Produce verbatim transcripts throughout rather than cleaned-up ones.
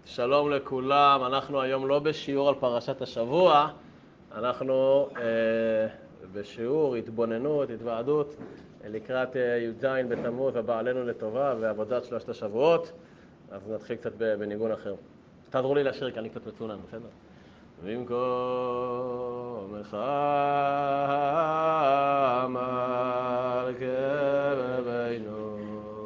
שלום לכולם, אנחנו היום לא בשיעור על פרשת השבוע, אנחנו אה, בשיעור התבוננות, התוועדות לקראת אה, י"ז בתמוז הבא עלינו לטובה ועבודת שלושת השבועות. אז נתחיל קצת בניגון אחר. תעזרו לי לשיר כי אני קצת מצונן, בסדר? במקומך מלכנו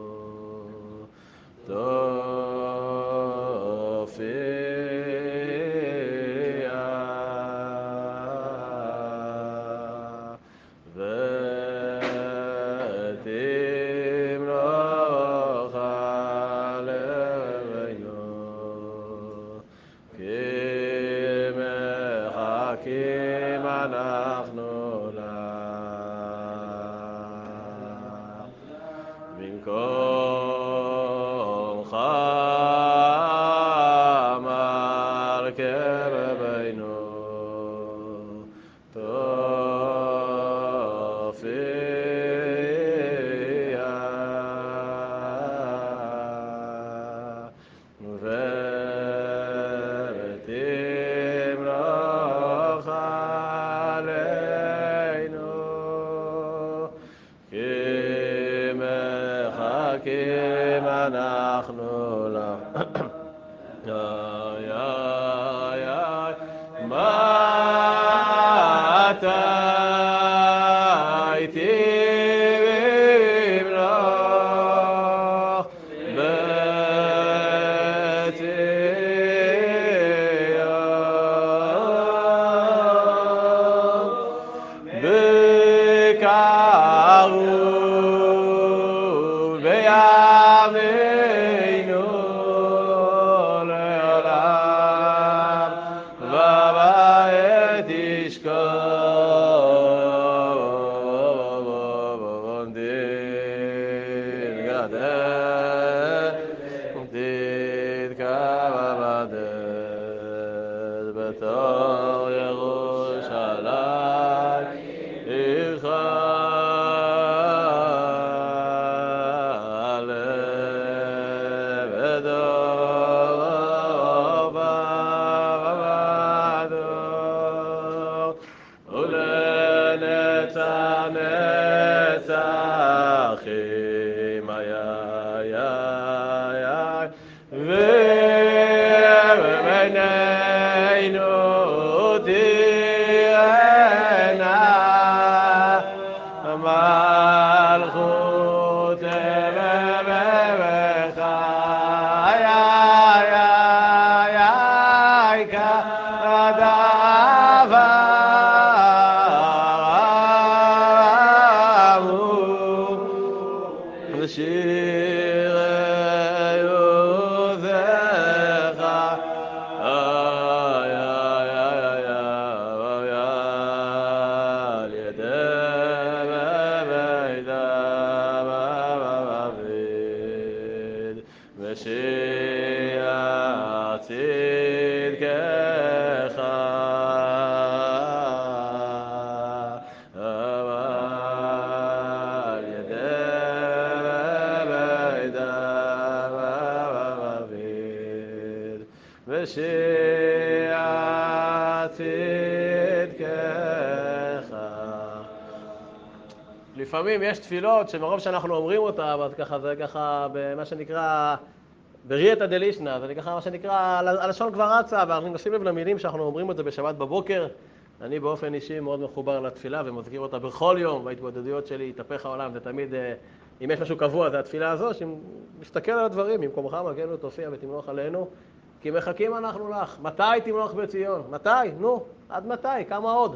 לפעמים יש תפילות שמרוב שאנחנו אומרים אותה, אז ככה זה ככה במה שנקרא ברייתא דלישנא, זה ככה מה שנקרא הלשון כבר רצה, ואנחנו נשים לב למילים שאנחנו אומרים את זה בשבת בבוקר. אני באופן אישי מאוד מחובר לתפילה ומזכיר אותה בכל יום, בהתמודדויות שלי, התהפך העולם, זה תמיד, אם יש משהו קבוע, זה התפילה הזו, שמסתכל על הדברים, במקומך מגנו תופיע ותמלוך עלינו, כי מחכים אנחנו לך. מתי תמלוך בציון? מתי? נו, עד מתי? כמה עוד?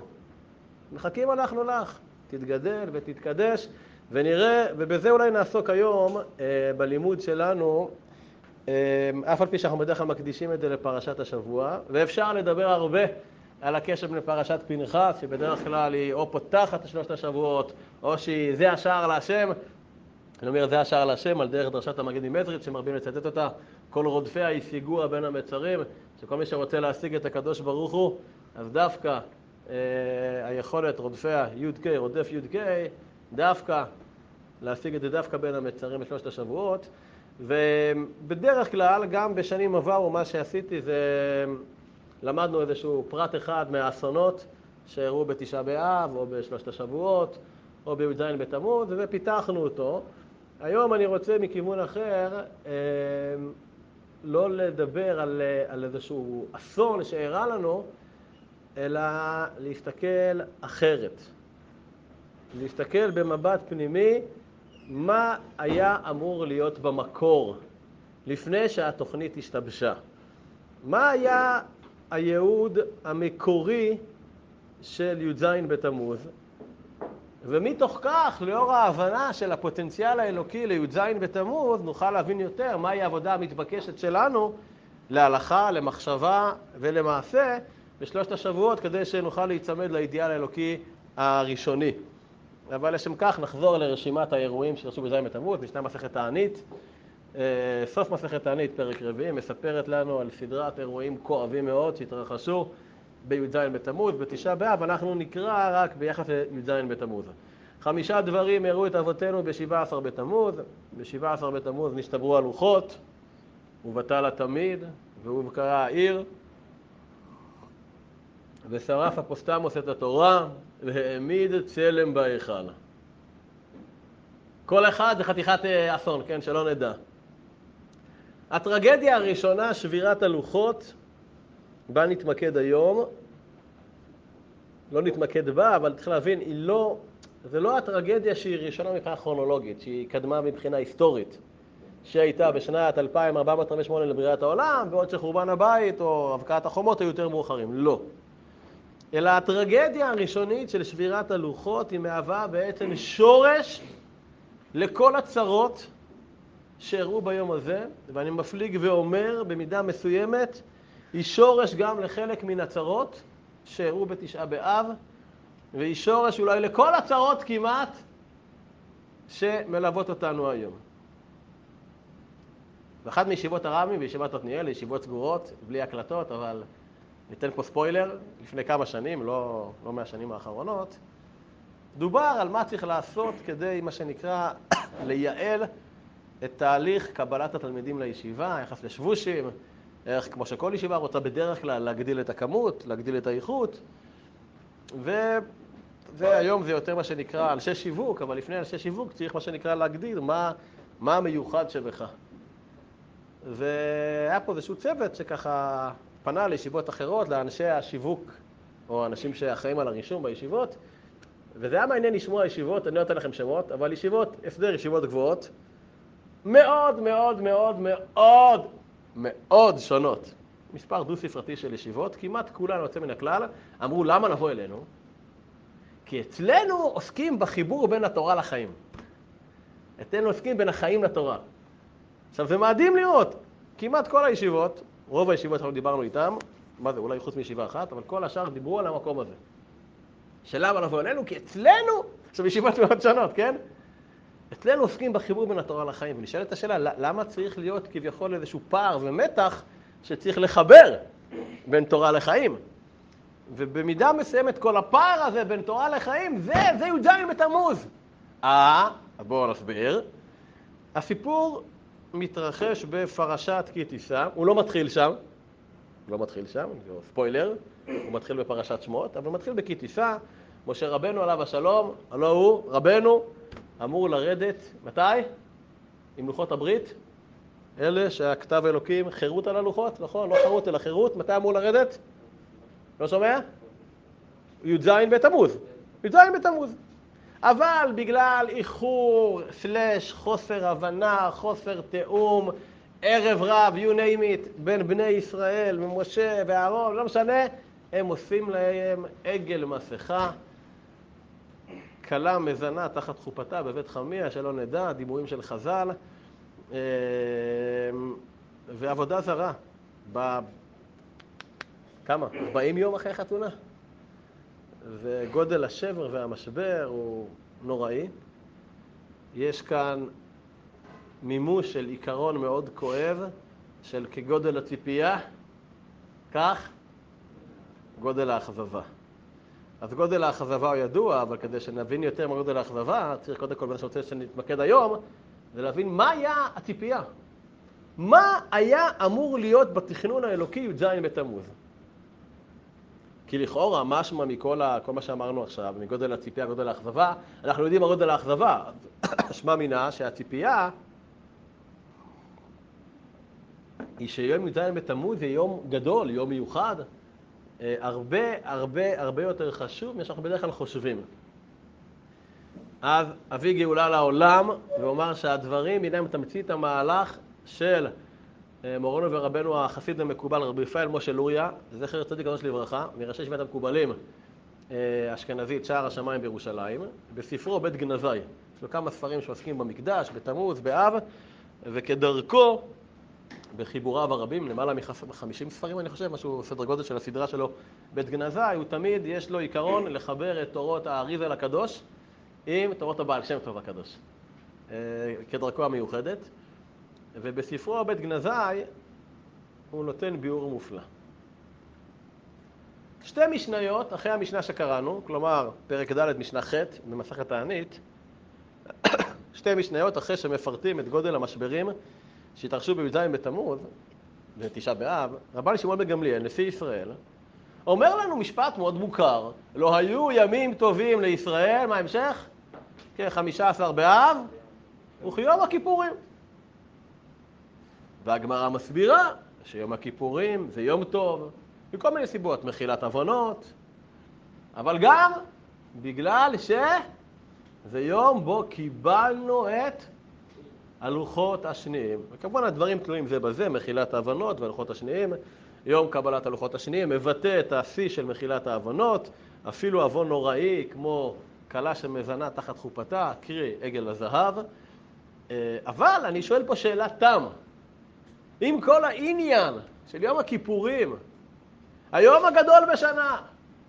מחכים אנחנו לך. תתגדל ותתקדש, ונראה, ובזה אולי נעסוק היום אה, בלימוד שלנו, אה, אף על פי שאנחנו בדרך כלל מקדישים את זה לפרשת השבוע, ואפשר לדבר הרבה על הקשר בין פרשת פנחס, שבדרך כלל היא או פותחת את שלושת השבועות, או שהיא זה השער להשם. אני אומר זה השער להשם על דרך דרשת המגיד ממזריץ' שמרבים לצטט אותה, כל רודפיה השיגוה בין המצרים, שכל מי שרוצה להשיג את הקדוש ברוך הוא, אז דווקא היכולת רודפיה י' ק', רודף י' ק', דווקא להשיג את זה דווקא בין המצרים בשלושת השבועות. ובדרך כלל, גם בשנים עברו, מה שעשיתי זה, למדנו איזשהו פרט אחד מהאסונות שאירעו בתשעה באב, או בשלושת השבועות, או בי"ז בתמוז, ופיתחנו אותו. היום אני רוצה מכיוון אחר, לא לדבר על, על איזשהו אסון שאירע לנו, אלא להסתכל אחרת. להסתכל במבט פנימי, מה היה אמור להיות במקור, לפני שהתוכנית השתבשה. מה היה הייעוד המקורי של י"ז בתמוז, ומתוך כך, לאור ההבנה של הפוטנציאל האלוקי לי"ז בתמוז, נוכל להבין יותר מהי העבודה המתבקשת שלנו להלכה, למחשבה ולמעשה בשלושת השבועות, כדי שנוכל להיצמד לאידיאל האלוקי הראשוני. אבל לשם כך נחזור לרשימת האירועים שרשו בי"ז בתמוז, משנה מסכת תענית. סוף מסכת תענית, פרק רביעי, מספרת לנו על סדרת אירועים כואבים מאוד שהתרחשו בי"ז בתמוז, בתשעה באב. אנחנו נקרא רק ביחס לי"ז בתמוז. חמישה דברים אירעו את אבותינו ב-שבעה עשר בתמוז. ב-שבעה עשר בתמוז נשתברו הלוחות, ובטל התמיד, והובקעה העיר, ושרף אפוסטמוס את התורה, והעמיד צלם בהיכל. כל אחד זה חתיכת אסון, כן? שלא נדע. הטרגדיה הראשונה, שבירת הלוחות, בה נתמקד היום. לא נתמקד בה, אבל צריך להבין, היא לא, זה לא הטרגדיה שהיא ראשונה מבחינה כרונולוגית, שהיא קדמה מבחינה היסטורית, שהייתה בשנת אלפיים ארבע מאות ארבעים ושמונה לבריאת העולם, ועוד שחורבן הבית או הבקעת החומות היו יותר מאוחרים. לא. אלא הטרגדיה הראשונית של שבירת הלוחות היא מהווה בעצם שורש לכל הצרות שאירעו ביום הזה, ואני מפליג ואומר במידה מסוימת, היא שורש גם לחלק מן הצרות שאירעו בתשעה באב, והיא שורש אולי לכל הצרות כמעט שמלוות אותנו היום. ואחת מישיבות הרבי בישיבת עתניאל, ישיבות סגורות, בלי הקלטות, אבל ניתן פה ספוילר, לפני כמה שנים, לא, לא מהשנים האחרונות, דובר על מה צריך לעשות כדי, מה שנקרא, לייעל את תהליך קבלת התלמידים לישיבה, יחס לשבושים, איך כמו שכל ישיבה רוצה בדרך כלל להגדיל את הכמות, להגדיל את האיכות, והיום זה יותר מה שנקרא אנשי שיווק, אבל לפני אנשי שיווק צריך מה שנקרא להגדיל מה, מה המיוחד שבך. והיה פה איזשהו צוות שככה פנה לישיבות אחרות, לאנשי השיווק, או אנשים שאחראים על הרישום בישיבות, וזה היה מעניין לשמוע ישיבות, אני לא נותן לכם שמות, אבל ישיבות, הסדר ישיבות גבוהות, מאוד מאוד מאוד מאוד מאוד שונות. מספר דו-ספרתי של ישיבות, כמעט כולן יוצא מן הכלל, אמרו למה נבוא אלינו? כי אצלנו עוסקים בחיבור בין התורה לחיים. אצלנו עוסקים בין החיים לתורה. עכשיו זה מדהים לראות, כמעט כל הישיבות, רוב הישיבות אנחנו דיברנו איתם, מה זה, אולי חוץ מישיבה אחת, אבל כל השאר דיברו על המקום הזה. שלמה נבוא אלינו? כי אצלנו, עכשיו ישיבות מאוד שונות, כן? אצלנו עוסקים בחיבור בין התורה לחיים, ונשאלת השאלה, למה צריך להיות כביכול איזשהו פער ומתח שצריך לחבר בין תורה לחיים? ובמידה מסוימת כל הפער הזה בין תורה לחיים, זה, זה י"ז בתמוז. אה, בואו נסביר. הסיפור מתרחש בפרשת כי תישא, הוא לא מתחיל שם, לא מתחיל שם, זה ספוילר, הוא מתחיל בפרשת שמות, אבל הוא מתחיל בכי תישא. משה רבנו עליו השלום, הלא הוא, רבנו, אמור לרדת, מתי? עם לוחות הברית, אלה שהכתב אלוקים חירות על הלוחות, נכון? לא חירות אלא חירות, מתי אמור לרדת? לא שומע? י"ז בתמוז, י"ז בתמוז. אבל בגלל איחור, סלש, חוסר הבנה, חוסר תאום, ערב רב, you name it, בין בני ישראל ומשה ואהרון, לא משנה, הם עושים להם עגל מסכה, קלה מזנה תחת חופתה בבית חמיה, שלא נדע, דימויים של חז"ל, ועבודה זרה. ב... כמה? ארבעים יום אחרי חתונה. וגודל השבר והמשבר הוא נוראי. יש כאן מימוש של עיקרון מאוד כואב, של כגודל הציפייה, כך גודל האכזבה. אז גודל האכזבה הוא ידוע, אבל כדי שנבין יותר מה גודל האכזבה, צריך קודם כל, מה שרוצה שנתמקד היום, זה להבין מה היה הציפייה. מה היה אמור להיות בתכנון האלוקי י"ז בתמוז? כי לכאורה, משמע מכל ה, כל מה שאמרנו עכשיו, מגודל הציפייה, גודל האכזבה, אנחנו יודעים מה גודל האכזבה. שמע מינה שהציפייה היא שיום י"ז בתמוז זה יום גדול, יום מיוחד, הרבה הרבה הרבה יותר חשוב ממה שאנחנו בדרך כלל חושבים. אז אבי גאולה לעולם, ואומר שהדברים, הנה הם תמצית המהלך של מורנו ורבנו החסיד המקובל, רבי רפאל משה לוריה, זכר צדיק קדוש לברכה, מראשי ישיבת המקובלים אשכנזית, שער השמיים בירושלים, בספרו בית גנזי. יש לו כמה ספרים שעוסקים במקדש, בתמוז, באב, וכדרכו, בחיבוריו הרבים, למעלה מ-חמישים ספרים, אני חושב, משהו סדר גודל של הסדרה שלו, בית גנזי, הוא תמיד, יש לו עיקרון לחבר את תורות האריזל הקדוש עם תורות הבעל שם טוב הקדוש, כדרכו המיוחדת. ובספרו בית גנזי הוא נותן ביאור מופלא. שתי משניות אחרי המשנה שקראנו, כלומר פרק ד' משנה ח' במסכת תענית, שתי משניות אחרי שמפרטים את גודל המשברים שהתרחשו בי"ז בתמוז, בתשעה באב, רבן שמעון בן גמליאל, נשיא ישראל, אומר לנו משפט מאוד מוכר, לא היו ימים טובים לישראל, מה ההמשך? כ-חמישה עשר באב וכיום הכיפורים. והגמרא מסבירה שיום הכיפורים זה יום טוב, מכל מיני סיבות, מחילת עוונות, אבל גם בגלל שזה יום בו קיבלנו את הלוחות השניים. וכמובן הדברים תלויים זה בזה, מחילת העוונות והלוחות השניים. יום קבלת הלוחות השניים מבטא את השיא של מחילת העוונות, אפילו עוון נוראי כמו כלה שמזנה תחת חופתה, קרי עגל הזהב. אבל אני שואל פה שאלה תם. עם כל העניין של יום הכיפורים, היום הגדול בשנה,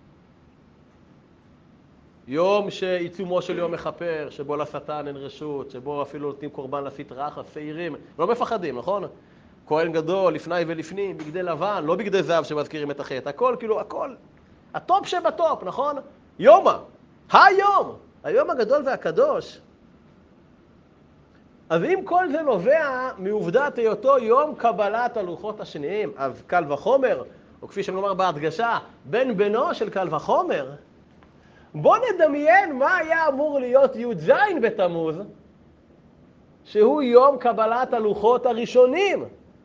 יום שעיצומו של יום מחפר, שבו לשטן אין רשות, שבו אפילו נותנים קורבן לסטרא אחת, שעירים, לא מפחדים, נכון? כהן גדול, לפני ולפנים, בגדי לבן, לא בגדי זהב שמזכירים את החטא, הכל, כאילו, הכל, הטופ שבטופ, נכון? יומה, היום, היום הגדול והקדוש. אז אם כל זה נובע מעובדת היותו יום קבלת הלוחות השניים, אז קל וחומר, או כפי שנאמר בהדגשה, בן בנו של קל וחומר, בוא נדמיין מה היה אמור להיות י"ז בתמוז, שהוא יום קבלת הלוחות הראשונים.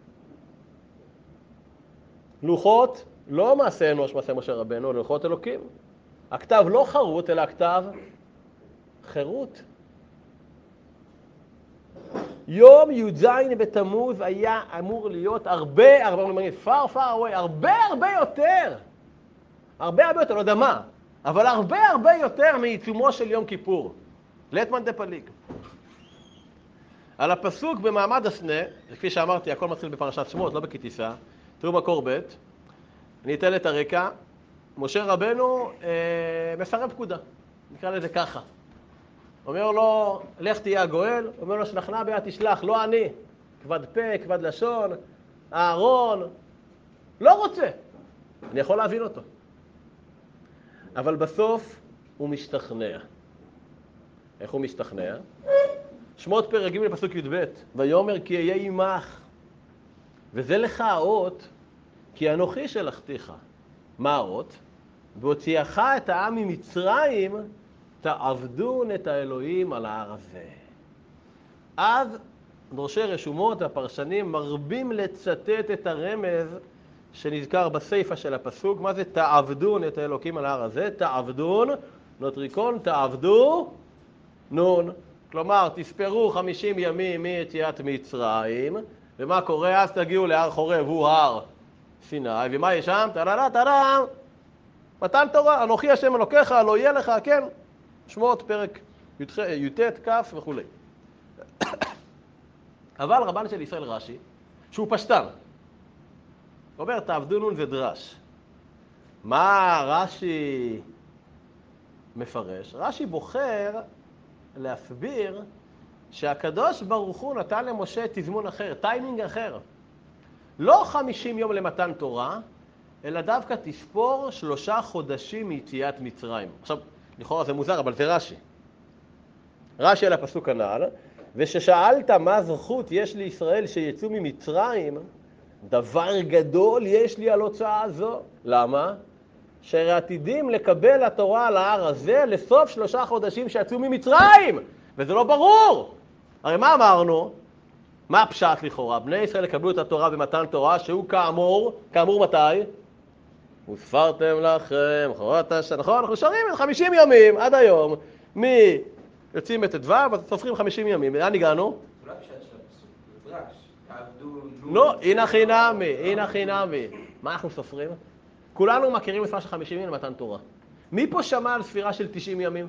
לוחות, לא מעשה אנוש, מעשה משה רבנו, לוחות אלוקים. הכתב לא חרוט, אלא הכתב חירות. יום י"ז בתמוז היה אמור להיות הרבה, הרבה, far far away, הרבה הרבה יותר. הרבה הרבה יותר, לא יודע מה, אבל הרבה הרבה יותר מעיצומו של יום כיפור. לטמן דה פליג. על הפסוק במעמד הסנה, כפי שאמרתי, הכל מתחיל בפרשת שמות, לא בכתיסה, תראו מקור ב', אני אתן את הרקע. משה רבנו אה, מסרב פקודה, נקרא לזה ככה. אומר לו, לך תהיה הגואל, אומר לו, שלחנה ביד תשלח, לא אני, כבד פה, כבד לשון, אהרון, לא רוצה. אני יכול להבין אותו. אבל בסוף הוא משתכנע. איך הוא משתכנע? שמות פרק ג' לפסוק י"ב, ויאמר כי אהיה עמך, וזה לך האות, כי אנוכי שלחתיך. מה האות? בהוציאך את העם ממצרים, תעבדון את האלוהים על ההר הזה. אז דורשי רשומות והפרשנים מרבים לצטט את הרמז שנזכר בסיפא של הפסוק. מה זה תעבדון את האלוקים על ההר הזה? תעבדון, נוטריקון, תעבדו, נון. כלומר, תספרו חמישים ימים מיציאת מצרים, ומה קורה? אז תגיעו להר חורב, הוא הר סיני, ומה יש שם? טררה, טררה, מתן תורה, אנוכי השם אלוקיך, לא יהיה לך, כן? שמות, פרק י"ט, כ' וכו'. אבל רבן של ישראל רש"י, שהוא פשטן, אומר, תעבדו נון זה דרש. מה רש"י מפרש? רש"י בוחר להסביר שהקדוש ברוך הוא נתן למשה תזמון אחר, טיימינג אחר. לא חמישים יום למתן תורה, אלא דווקא תספור שלושה חודשים מיציאת מצרים. עכשיו, לכאורה זה מוזר, אבל זה רש"י. רש"י על הפסוק הנ"ל, וששאלת מה זכות יש לישראל שיצאו ממצרים, דבר גדול יש לי על הוצאה זו. למה? שעתידים לקבל התורה על ההר הזה לסוף שלושה חודשים שיצאו ממצרים, וזה לא ברור. הרי מה אמרנו? מה הפשט לכאורה? בני ישראל יקבלו את התורה במתן תורה, שהוא כאמור, כאמור מתי? וספרתם לכם, חורת השנה, נכון? אנחנו שרים חמישים ימים עד היום, מי יוצאים את הדבר, וסופרים חמישים ימים. לאן הגענו? אולי פשט של הפסוק, מדרש, תעבדו... לא, הנה חינמי, הנה חינמי. מה אנחנו סופרים? כולנו מכירים מספר של חמישים ימים למתן תורה. מי פה שמע על ספירה של תשעים ימים?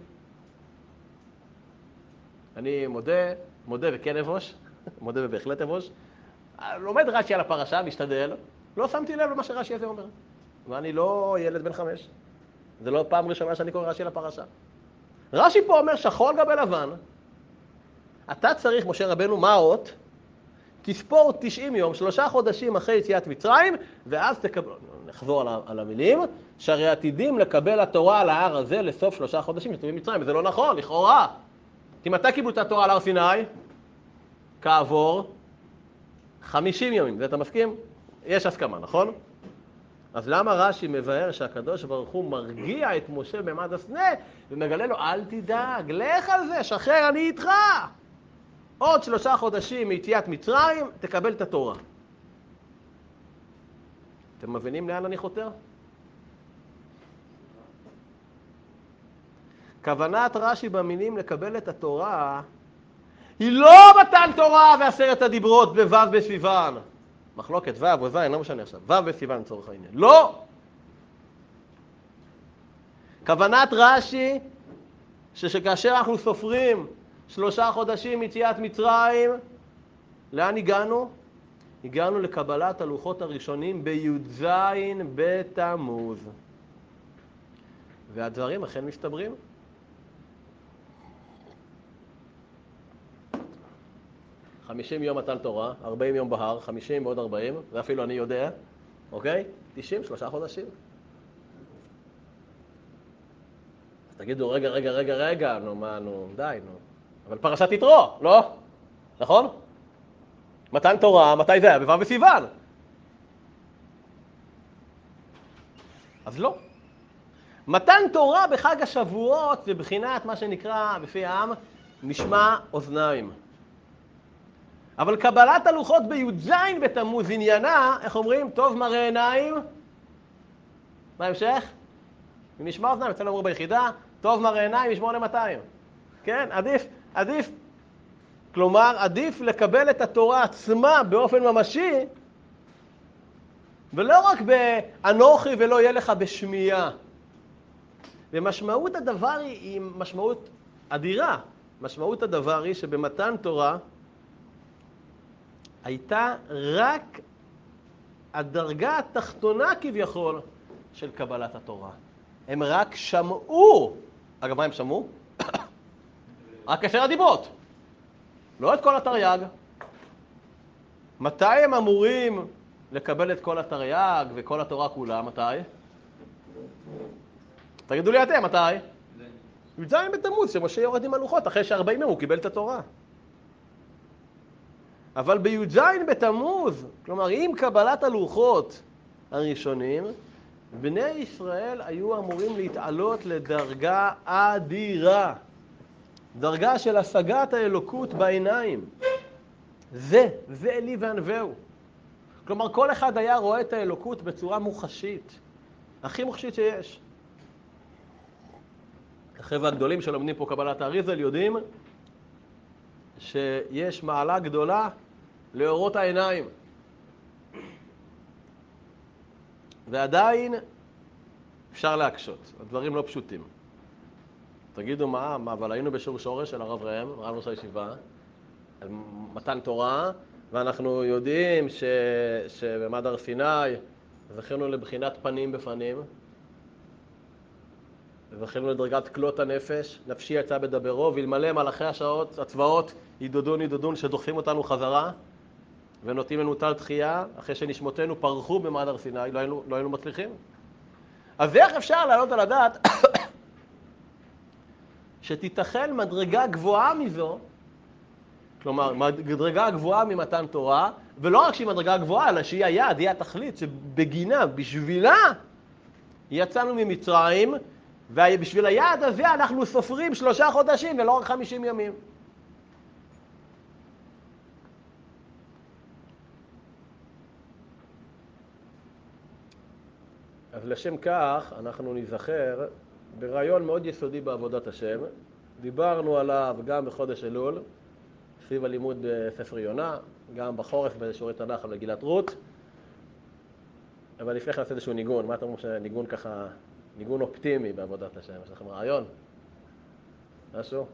אני מודה, מודה וכן אבוש, מודה ובהחלט אבוש. לומד רש"י על הפרשה, משתדל. לא שמתי לב למה שרש"י הזה אומר. ואני לא ילד בן חמש. זה לא פעם ראשונה שאני קורא רש"י על הפרשה. רש"י פה אומר שחור על גבי לבן. אתה צריך, משה רבנו, מה האות? תספור תשעים יום, שלושה חודשים אחרי יציאת מצרים, ואז תקבל, נחזור על, על המילים, שהרי עתידים לקבל התורה על ההר הזה לסוף שלושה חודשים יצאו ממצרים, וזה לא נכון, לכאורה. כי מתי קיבלו את התורה על הר סיני? כעבור חמישים ימים, זה אתה מסכים? יש הסכמה, נכון? אז למה רש"י מבאר שהקדוש ברוך הוא מרגיע את משה במעמד הסנה, ומגלה לו, אל תדאג, לך על זה, שחרר, אני איתך. עוד שלושה חודשים מיציאת מצרים, תקבל את התורה. אתם מבינים לאן אני חותר? כוונת רש"י במילים לקבל את התורה, היא לא מתן תורה ועשרת הדיברות בו' בסיוון. מחלוקת ו' או ז', לא משנה עכשיו. ו' בסיוון לצורך העניין. לא! כוונת רש"י, שכאשר אנחנו סופרים שלושה חודשים מיציאת מצרים, לאן הגענו? הגענו לקבלת הלוחות הראשונים בי"ז בתמוז. והדברים אכן מסתברים. חמישים יום מתן תורה, ארבעים יום בהר, חמישים ועוד ארבעים, ואפילו אני יודע, אוקיי? תשעים, שלושה חודשים. אז תגידו, רגע, רגע, רגע, רגע, נו מה, נו, די, נו. אבל פרשת יתרו, לא? נכון? מתן תורה, מתי זה היה? בו' בסיוון. אז לא. מתן תורה בחג השבועות זה בחינת מה שנקרא בפי העם משמע אוזניים. אבל קבלת הלוחות בי"ז בתמוז עניינה, איך אומרים? טוב מראה עיניים. מה המשך? משמע אוזניים, אצלנו אמרו ביחידה, טוב מראה עיניים משמונה מאתיים. כן? עדיף, עדיף. כלומר, עדיף לקבל את התורה עצמה באופן ממשי, ולא רק באנוכי ולא יהיה לך בשמיעה. ומשמעות הדבר היא משמעות אדירה. משמעות הדבר היא שבמתן תורה הייתה רק הדרגה התחתונה כביכול של קבלת התורה. הם רק שמעו. אגב, מה הם שמעו? רק עשר הדיברות. לא את כל התרי"ג. מתי הם אמורים לקבל את כל התרי"ג וכל התורה כולה? מתי? תגידו לי אתם, מתי? י"ז בתמוז, שמשה יורד עם הלוחות, אחרי ש-ארבעים יום הוא קיבל את התורה. אבל בי"ז בתמוז, כלומר עם קבלת הלוחות הראשונים, בני ישראל היו אמורים להתעלות לדרגה אדירה. דרגה של השגת האלוקות בעיניים. זה, זה אלי וענווהו. כלומר, כל אחד היה רואה את האלוקות בצורה מוחשית. הכי מוחשית שיש. החבר'ה הגדולים שלומדים פה קבלת האריזל יודעים שיש מעלה גדולה לאורות העיניים. ועדיין אפשר להקשות. הדברים לא פשוטים. תגידו מה, מה, אבל היינו בשיעור שורש של הרב ראם, רב ראש הישיבה, על מתן תורה, ואנחנו יודעים ש, שבמעמד הר סיני זכינו לבחינת פנים בפנים, זכינו לדרגת כלות הנפש, נפשי יצא בדברו, ואלמלא מלאכי השעות, הצבאות, ידודון ידודון, שדוחפים אותנו חזרה, ונותנים לנו טל תחייה, אחרי שנשמותינו פרחו במעמד הר סיני, לא היינו, לא היינו מצליחים. אז איך אפשר לעלות על הדעת שתיתכן מדרגה גבוהה מזו, כלומר, מדרגה גבוהה ממתן תורה, ולא רק שהיא מדרגה גבוהה, אלא שהיא היעד, היא התכלית, שבגינה, בשבילה, יצאנו ממצרים, ובשביל היעד הזה אנחנו סופרים שלושה חודשים ולא רק חמישים ימים. אז לשם כך אנחנו נזכר ברעיון מאוד יסודי בעבודת השם. דיברנו עליו גם בחודש אלול, סביב הלימוד בספר יונה, גם בחורף בשיעורי תנ"ך ובגילת רות. אבל לפני כן נעשה איזשהו ניגון. מה אתם אומרים שניגון ככה, ניגון אופטימי בעבודת השם? יש לכם רעיון? משהו?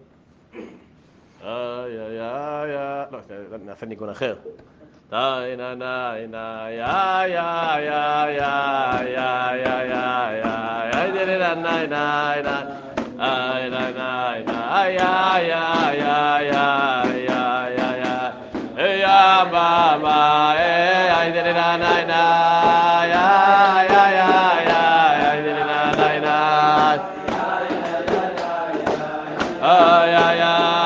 איי איי איי איי... לא, נעשה ניגון אחר. איי נה נה נה איי איי איי איי איי איי איי איי נה נה נה נה נה איי נה נה נה איי איי איי איי איי איי איי יא מה מה איי נה נה נה נה איי איי איי איי נה נה נה איי איי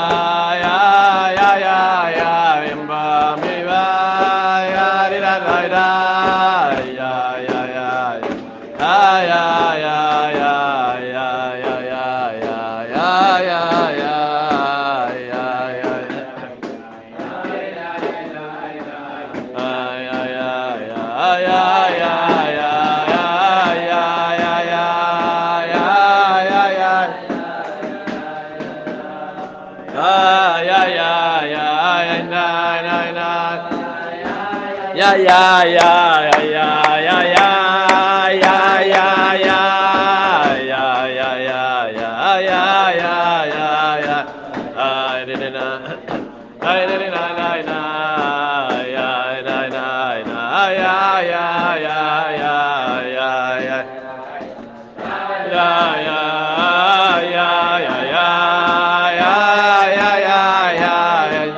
Yeah, yeah, yeah, yeah, yeah, yeah, yeah, yeah, yeah, yeah, yeah, yeah, yeah, yeah, yeah, yeah. I didn't know. I didn't know. I know. Yeah, yeah, yeah, yeah, yeah, yeah, yeah, yeah. Yeah, yeah, yeah, yeah, yeah, yeah, yeah, yeah,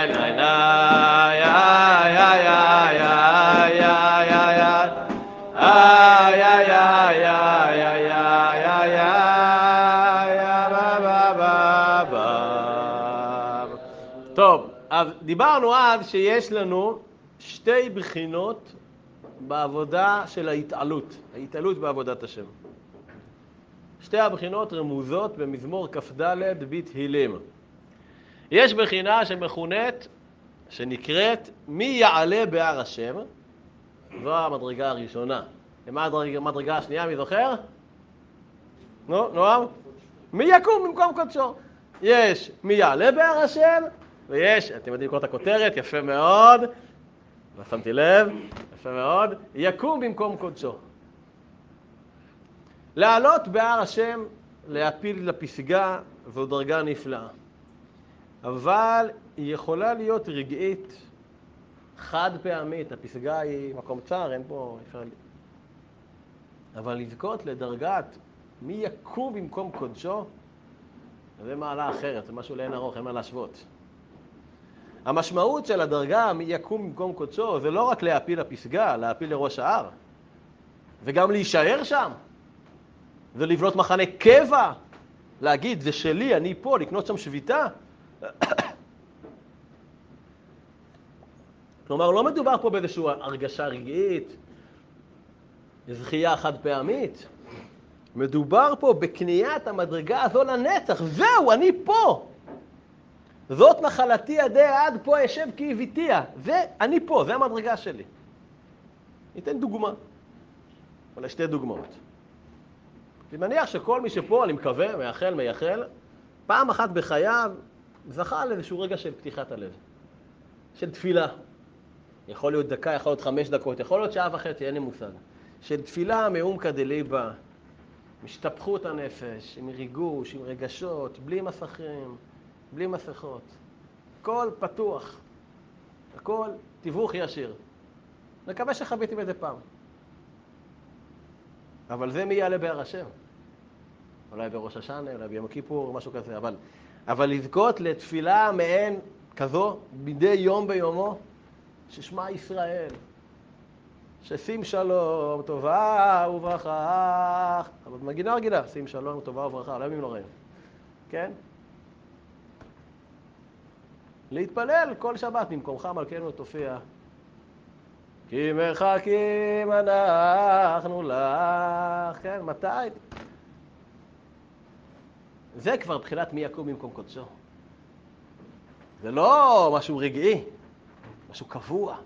טוב, אז דיברנו אז שיש לנו שתי בחינות בעבודה של ההתעלות, ההתעלות בעבודת השם. שתי הבחינות רמוזות במזמור כ"ד בתהילים. יש בחינה שמכונת, שנקראת מי יעלה בהר השם, זו המדרגה הראשונה. ומה המדרגה השנייה, מי זוכר? נו, נועם? מי יקום במקום קודשו. יש מי יעלה בהר השם, ויש, אתם יודעים לקרוא את הכותרת, יפה מאוד, לא שמתי לב, יפה מאוד, יקום במקום קודשו. לעלות בהר השם, להפיל לפסגה, זו דרגה נפלאה. אבל היא יכולה להיות רגעית, חד פעמית, הפסגה היא מקום צר, אין פה, אפשר... אבל לזכות לדרגת מי יקום במקום קודשו, זה מעלה אחרת, זה משהו לאין ארוך, אין מה להשוות. המשמעות של הדרגה מי יקום במקום קודשו, זה לא רק להפיל לפסגה, להפיל לראש ההר, וגם להישאר שם, זה לבנות מחנה קבע, להגיד, זה שלי, אני פה, לקנות שם שביתה. כלומר, לא מדובר פה באיזושהי הרגשה רגעית, זכייה חד פעמית. מדובר פה בקניית המדרגה הזו לנצח. זהו, אני פה. זאת נחלתי עדי עד פה אשב כי הביתיה. זה, אני פה, זה המדרגה שלי. ניתן דוגמה. אולי שתי דוגמאות. אני מניח שכל מי שפה, אני מקווה, מייחל, מייחל, פעם אחת בחייו זכה על איזשהו רגע של פתיחת הלב. של תפילה. יכול להיות דקה, יכול להיות חמש דקות, יכול להיות שעה וחצי, אין לי מושג. של תפילה מעומקא דליבא, משתפכות הנפש, עם ריגוש, עם רגשות, בלי מסכים, בלי מסכות. הכל פתוח, הכל תיווך ישיר. מקווה שחוויתי בזה פעם. אבל זה מי יעלה בהר השם. אולי בראש השנה, אולי ביום כיפור, משהו כזה. אבל, אבל לזכות לתפילה מעין כזו, מדי יום ביומו, ששמע ישראל, ששים שלום, טובה וברכה. אבל מגינה רגילה, שים שלום, טובה וברכה, לא ימים לא רעים. כן? להתפלל כל שבת במקומך מלכנו תופיע. כי מחכים אנחנו לך, כן, מתי? זה כבר בחינת מי יקום במקום קודשו. זה לא משהו רגעי, משהו קבוע.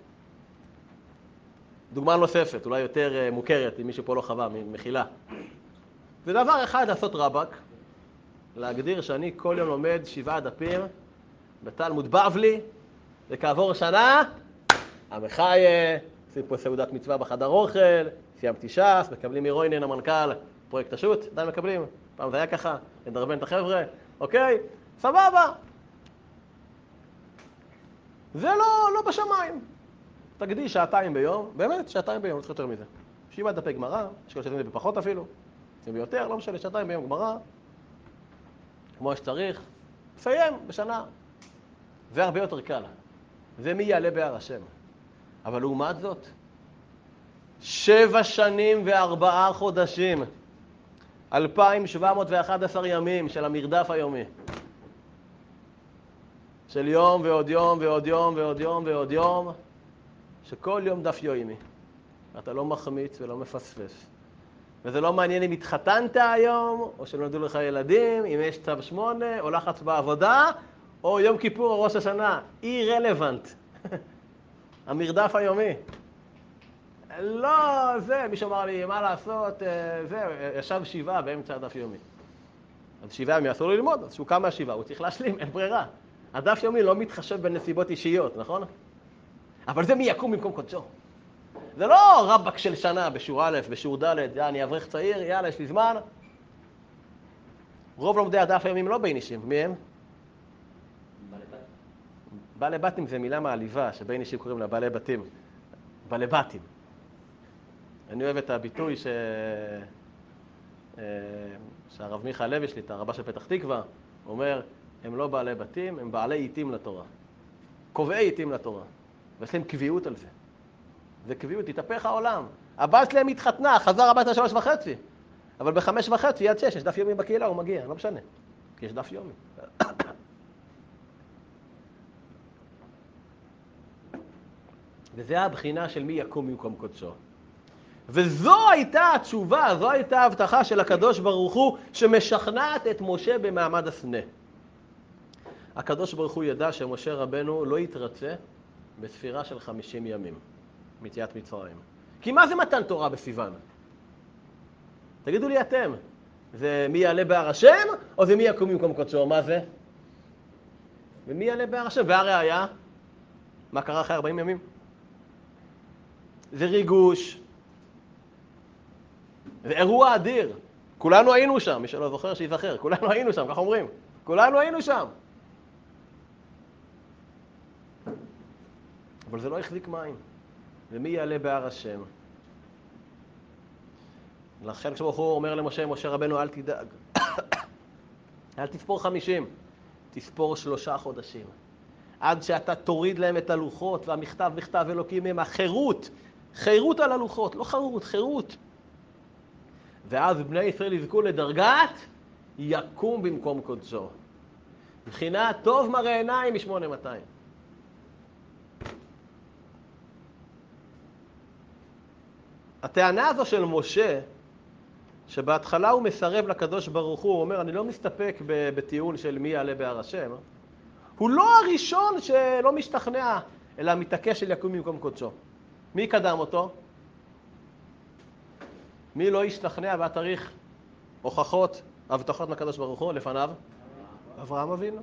דוגמה נוספת, אולי יותר מוכרת, אם מישהו פה לא חווה, מחילה. זה דבר אחד לעשות רבק, להגדיר שאני כל יום לומד שבעה דפים בתלמוד בבלי, וכעבור שנה, המחי, עושים פה סעודת מצווה בחדר אוכל, סיימתי ש"ס, מקבלים מרוינן המנכ"ל, פרויקט השו"ת, עדיין מקבלים, פעם זה היה ככה, לדרבן את החבר'ה, אוקיי, סבבה. זה לא, לא בשמיים. תקדיש שעתיים ביום, באמת שעתיים ביום, לא צריך יותר מזה. שבעה דפי גמרא, יש כל שעושים את זה בפחות אפילו, עושים ביותר, לא משנה, שעתיים ביום גמרא, כמו שצריך, תסיים בשנה. זה הרבה יותר קל. זה מי יעלה בהר השם. אבל לעומת זאת, שבע שנים וארבעה חודשים, אלפיים שבע מאות ואחת עשרה ימים של המרדף היומי. של יום ועוד יום ועוד יום ועוד יום ועוד יום, שכל יום דף יומי. אתה לא מחמיץ ולא מפספס. וזה לא מעניין אם התחתנת היום, או שנולדו לך ילדים, אם יש צו שמונה, או לחץ בעבודה, או יום כיפור או ראש השנה. אי רלוונט. המרדף היומי. לא, זה, מישהו אמר לי, מה לעשות, זה, ישב שבעה באמצע הדף יומי. אז שבעה ימים אסור ללמוד, אז שהוא קם מהשבעה, הוא צריך להשלים, אין ברירה. הדף יומי לא מתחשב בנסיבות אישיות, נכון? אבל זה מי יקום במקום קודשו. זה לא רבק של שנה בשיעור א', בשיעור ד', יאללה, אני אברך צעיר, יאללה, יש לי זמן. רוב לומדי הדף הימים לא בין אישים, מי הם? בעלי בתים זה מילה מעליבה, שבין אישים קוראים לה בעלי בתים. בעלי בתים. אני אוהב את הביטוי ש... שהרב מיכה לוי שלי, הרבה של פתח תקווה, אומר, הם לא בעלי בתים, הם בעלי עיתים לתורה. קובעי עיתים לתורה. ויש להם קביעות על זה. זה קביעות, התהפך העולם. הבת שלהם התחתנה, חזר הביתה שלוש וחצי. אבל בחמש וחצי, עד שש, יש דף יומי בקהילה, הוא מגיע, לא משנה. כי יש דף יומי. וזה הבחינה של מי יקום במקום קודשו. וזו הייתה התשובה, זו הייתה ההבטחה של הקדוש ברוך הוא, שמשכנעת את משה במעמד הסנה. הקדוש ברוך הוא ידע שמשה רבנו לא יתרצה בספירה של חמישים ימים, מיציאת מצרים. כי מה זה מתן תורה בסיוון? תגידו לי אתם, זה מי יעלה בהר השם, או זה מי יקום במקום קודשו? מה זה? ומי יעלה בהר השם? והראיה, מה קרה אחרי ארבעים ימים? זה ריגוש, זה אירוע אדיר. כולנו היינו שם, מי שלא זוכר שיזכר, כולנו היינו שם, כך אומרים. כולנו היינו שם. אבל זה לא החזיק מים. ומי יעלה בהר השם? לכן כשברוך הוא אומר למשה, משה רבנו, אל תדאג. אל תספור חמישים, תספור שלושה חודשים. עד שאתה תוריד להם את הלוחות, והמכתב מכתב אלוקים הם החירות. חירות על הלוחות, לא חרות, חירות. ואז בני ישראל יזכו לדרגת יקום במקום קודשו. מבחינה טוב מראה עיניים מ-שמונה מאתיים. הטענה הזו של משה, שבהתחלה הוא מסרב לקדוש ברוך הוא, הוא אומר, אני לא מסתפק בטיעון של מי יעלה בהר השם, הוא לא הראשון שלא משתכנע, אלא מתעקש של יקום במקום קודשו. מי קדם אותו? מי לא ישתכנע והתאריך הוכחות, הבטחות מהקדוש ברוך הוא לפניו? אברהם אבינו.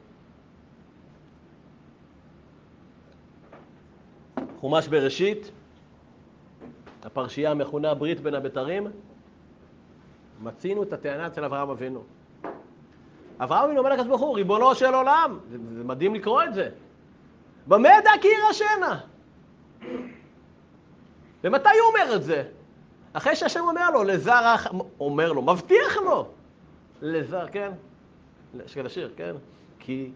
חומש בראשית, הפרשייה המכונה ברית בין הבתרים, מצינו את הטענה של אברהם אבינו. אברהם אבינו אומר לקדוש ברוך הוא, ריבונו של עולם, זה, זה מדהים לקרוא את זה. במה ידע כי יירשנה? ומתי הוא אומר את זה? אחרי שהשם אומר לו, לזרח, אומר לו, מבטיח לו, לזר, כן? של השיר, כן? כי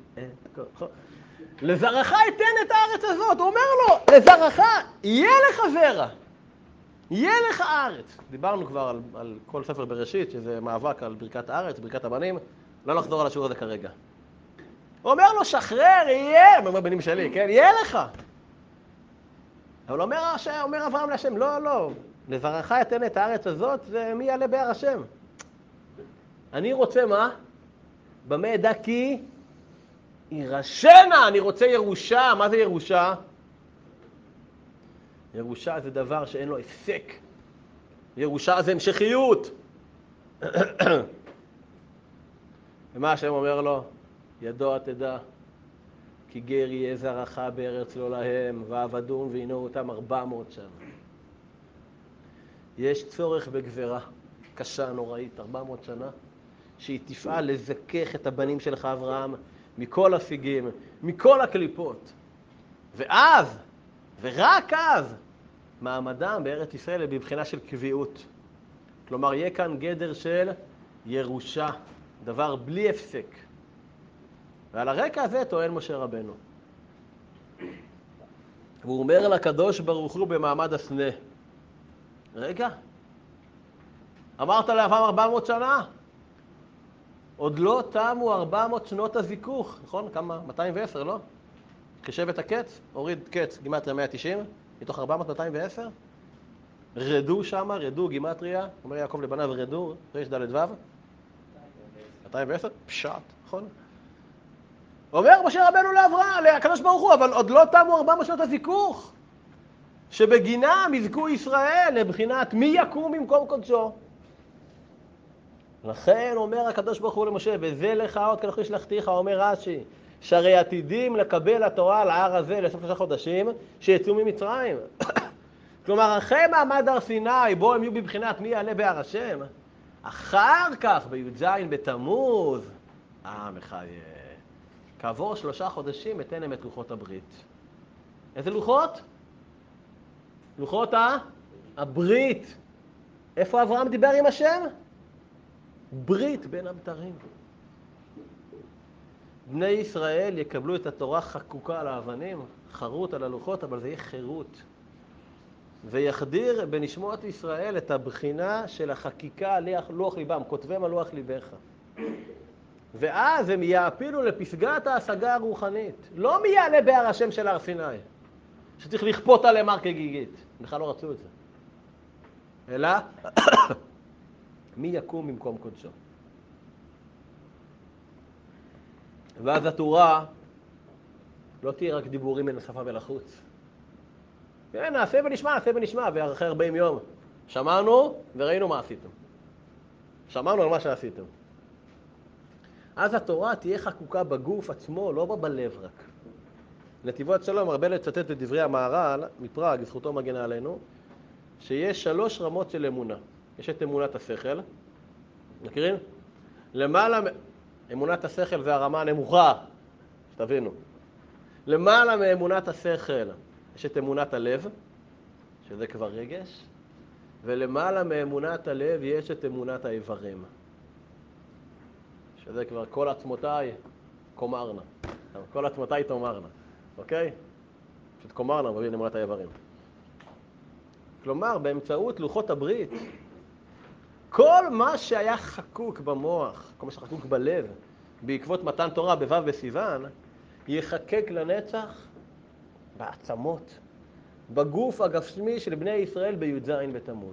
לזרעך אתן את הארץ הזאת, הוא אומר לו, לזרעך, יהיה לך זרע, יהיה לך הארץ. דיברנו כבר על, על כל ספר בראשית, שזה מאבק על ברכת הארץ, ברכת הבנים, לא נחזור על השיעור הזה כרגע. הוא אומר לו, שחרר, יהיה, הוא אומר, בנים שלי, כן, יהיה לך. אבל אומר, אומר אברהם להשם, לא, לא, לזרעך אתן את הארץ הזאת, ומי יעלה בהר השם? אני רוצה מה? במה אדע כי ירשנה, אני רוצה ירושה. מה זה ירושה? ירושה זה דבר שאין לו הפסק. ירושה זה המשכיות. ומה השם אומר לו? ידוע תדע, כי גר יהיה זרעך בארץ לא להם, ועבדון ועינו אותם ארבע מאות שנה. יש צורך בגברה קשה, נוראית, ארבע מאות שנה, שהיא תפעל לזכך את הבנים שלך אברהם מכל השיגים, מכל הקליפות. ואז, ורק אז, מעמדם בארץ ישראל היא בבחינה של קביעות. כלומר, יהיה כאן גדר של ירושה, דבר בלי הפסק. ועל הרקע הזה טוען משה רבנו. והוא אומר לקדוש ברוך הוא במעמד הסנה, רגע, אמרת לאברהם ארבע מאות שנה? עוד לא תמו ארבע מאות שנות הזיכוך, נכון? כמה? מאתיים ועשר, לא? חישב את הקץ, הוריד קץ, גימטריה מאה ותשעים, מתוך ארבע מאות מאתיים ועשר. רדו שמה, רדו גימטריה, אומר יעקב לבניו רדו, רש ד' ו', מאתיים ועשר, פשט, נכון? אומר משה רבנו לאברהם, לקדוש ברוך הוא, אבל עוד לא תמו ארבע מאות שנות הזיכוך, שבגינם יזכו ישראל לבחינת מי יקום במקום קודשו. לכן אומר הקדוש ברוך הוא למשה, וזה לך עוד כנכי שלחתיך, אומר רש"י, שהרי עתידים לקבל התורה על ההר הזה לסוף שלושה חודשים, שיצאו ממצרים. כלומר, אחרי מעמד הר סיני, בו הם יהיו בבחינת מי יעלה בהר השם, אחר כך, בי"ז בתמוז, אה, מחייב. כעבור שלושה חודשים אתן להם את לוחות הברית. איזה לוחות? לוחות ה... הברית. איפה אברהם דיבר עם השם? ברית בין הבתרים. בני ישראל יקבלו את התורה חקוקה על האבנים, חרוט על הלוחות, אבל זה יהיה חירות. ויחדיר בנשמות ישראל את הבחינה של החקיקה על לוח ליבם, כותבם על לוח ליבך. ואז הם יעפילו לפסגת ההשגה הרוחנית. לא מי יעלה בהר השם של הר סיני, שצריך לכפות עליהם הר כגיגית. בכלל לא רצו את זה. אלא, מי יקום במקום קודשו. ואז התורה לא תהיה רק דיבורים מן השפה ולחוץ. כן, נעשה ונשמע, נעשה ונשמע, ואחרי ארבעים יום שמענו וראינו מה עשיתם. שמענו על מה שעשיתם. אז התורה תהיה חקוקה בגוף עצמו, לא בלב רק. נתיבות שלום הרבה לצטט את דברי המהר"ל מפראג, זכותו מגנה עלינו, שיש שלוש רמות של אמונה. יש את אמונת השכל, מכירים? למעלה, אמונת השכל זה הרמה הנמוכה, שתבינו. למעלה מאמונת השכל יש את אמונת הלב, שזה כבר רגש, ולמעלה מאמונת הלב יש את אמונת האיברים. שזה כבר כל עצמותיי קומרנה. כל עצמותיי תאמרנה. אוקיי? פשוט קומרנה מבין אמונת האיברים. כלומר, באמצעות לוחות הברית, כל מה שהיה חקוק במוח, כל מה שחקוק בלב, בעקבות מתן תורה בו' בסיוון, יחקק לנצח בעצמות, בגוף הגשמי של בני ישראל בי"ז בתמוז.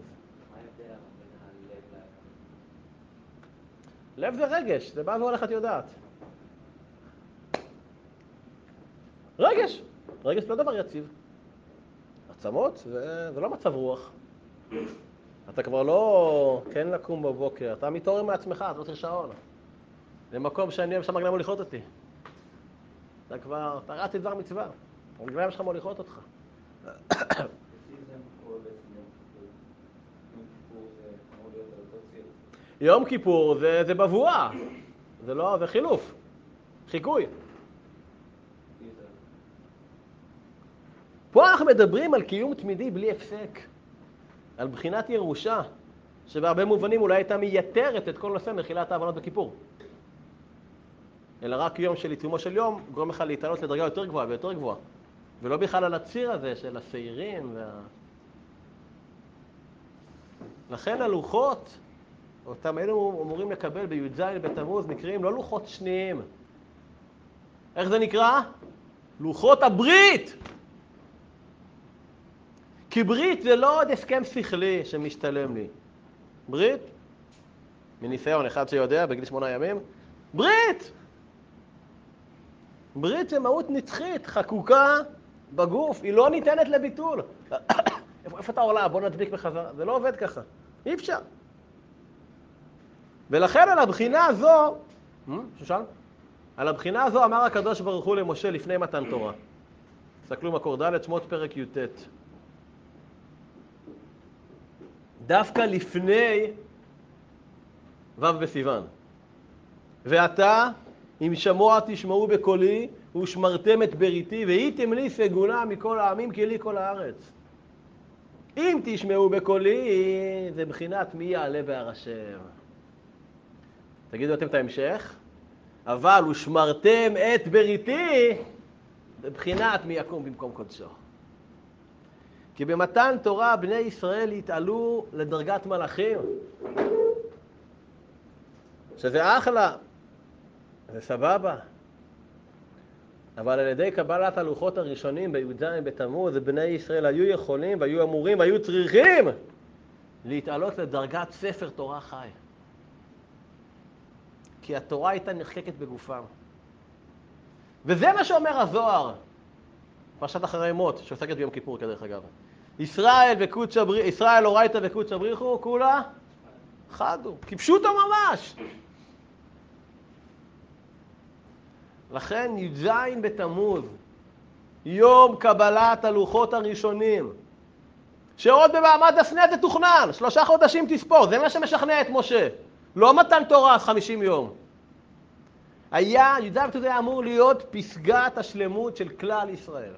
לב זה רגש, זה בא והולך את יודעת. רגש, רגש לא דבר יציב. עצמות זה, זה לא מצב רוח. אתה כבר לא כן לקום בבוקר, אתה מתעורר מעצמך, אתה לא צריך שעון. זה מקום שאני אוהב שם רגליים מוליכות אותי. אתה כבר, אתה רץ את דבר מצווה, רגליים שלך מוליכות אותך. יום כיפור זה, זה בבואה, זה לא, זה חילוף, חיקוי. פה אנחנו מדברים על קיום תמידי בלי הפסק, על בחינת ירושה, שבהרבה מובנים אולי הייתה מייתרת את כל נושא מחילת ההבנות בכיפור. אלא רק יום של עיצומו של יום גורם לך להתעלות לדרגה יותר גבוהה ויותר גבוהה, ולא בכלל על הציר הזה של השעירים וה... לכן הלוחות, אותם אלו אמורים לקבל בי"ז בתמוז, נקראים לא לוחות שניים, איך זה נקרא? לוחות הברית. כי ברית זה לא עוד הסכם שכלי שמשתלם לי. ברית, מניסיון אחד שיודע בגיל שמונה ימים, ברית! ברית זה מהות נצחית, חקוקה בגוף, היא לא ניתנת לביטול. איפה, איפה אתה עולה? בוא נדביק בחזרה. זה לא עובד ככה, אי אפשר. ולכן על הבחינה הזו, שושן? על הבחינה הזו אמר הקדוש ברוך הוא למשה לפני מתן תורה. תסתכלו מקור ד' שמות פרק י"ט. דווקא לפני ו' בסיוון. ועתה, אם שמוע תשמעו בקולי, ושמרתם את בריתי, והייתם לי סגולה מכל העמים, כי לי כל הארץ. אם תשמעו בקולי, זה בחינת מי יעלה בהר השם. תגידו אתם את ההמשך. אבל ושמרתם את בריתי, זה בחינת מי יקום במקום קודשו. כי במתן תורה בני ישראל התעלו לדרגת מלאכים. שזה אחלה, זה סבבה. אבל על ידי קבלת הלוחות הראשונים בי"ז בתמוז, בני ישראל היו יכולים והיו אמורים והיו צריכים להתעלות לדרגת ספר תורה חי. כי התורה הייתה נחקקת בגופם. וזה מה שאומר הזוהר, פרשת אחרי מות, שעוסקת ביום כיפור כדרך אגב. ישראל וקודש הבריחו, ישראל אורייתא וקודש הבריחו, כולה חדו, כיפשו אותו ממש. לכן י"ז בתמוז, יום קבלת הלוחות הראשונים, שעוד במעמד הסנה זה תוכנן, שלושה חודשים תספור, זה מה שמשכנע את משה. לא מתן תורה, חמישים יום. היה, י"ז בתמוז היה אמור להיות פסגת השלמות של כלל ישראל.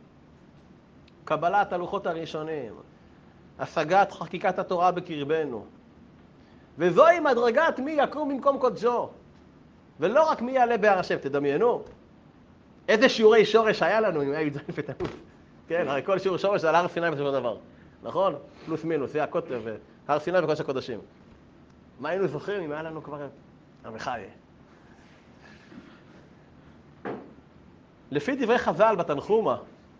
קבלת הלוחות הראשונים, השגת חקיקת התורה בקרבנו. וזוהי מדרגת מי יקום במקום קודשו. ולא רק מי יעלה בהר השם, תדמיינו. איזה שיעורי שורש היה לנו אם היה י"ז בתמוז. כן, הרי כל שיעור שורש זה על הר סיני בסופו של דבר. נכון? פלוס מינוס, זה הקוטב, הר סיני וקודש הקודשים. מה היינו זוכרים אם היה לנו כבר המחיה? לפי דברי חז"ל בתנחומה,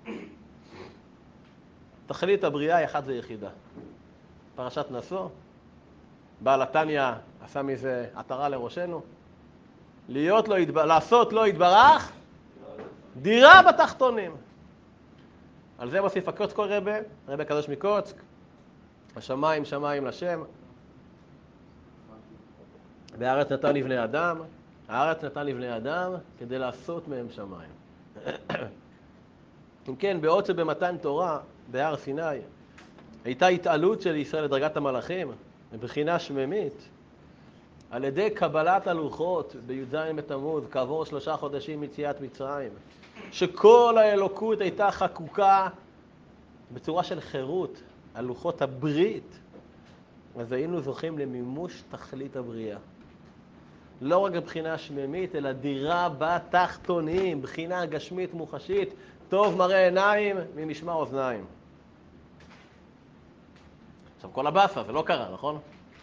תכלית הבריאה היא אחת ויחידה. פרשת נשוא, בעל התניא עשה מזה עטרה לראשנו, להיות לא יתברך, לעשות לא יתברך, דירה בתחתונים. על זה מוסיף הקוצק כל רבה, רבה קדוש מקוצק, השמיים שמיים לשם, והארץ נתן לבני אדם, הארץ נתן לבני אדם כדי לעשות מהם שמיים. אם כן, בעוד שבמתן תורה, בהר סיני, הייתה התעלות של ישראל לדרגת המלאכים, מבחינה שממית, על ידי קבלת הלוחות בי"ז בתמוז, כעבור שלושה חודשים מציאת מצרים, שכל האלוקות הייתה חקוקה בצורה של חירות, על לוחות הברית, אז היינו זוכים למימוש תכלית הבריאה. לא רק בבחינה שממית, אלא דירה בתחתונים, בחינה גשמית מוחשית, טוב מראה עיניים ממשמע אוזניים. עכשיו, כל הבאסה, זה לא קרה, נכון?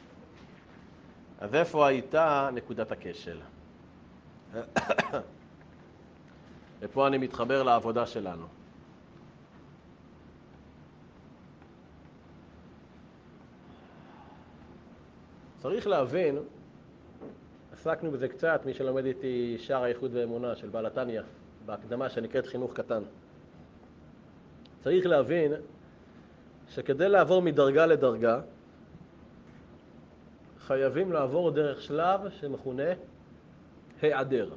אז איפה הייתה נקודת הכשל? ופה אני מתחבר לעבודה שלנו. צריך להבין, עסקנו בזה קצת, מי שלומד איתי שער הייחוד והאמונה של בעל התניא, בהקדמה שנקראת חינוך קטן. צריך להבין שכדי לעבור מדרגה לדרגה, חייבים לעבור דרך שלב שמכונה היעדר.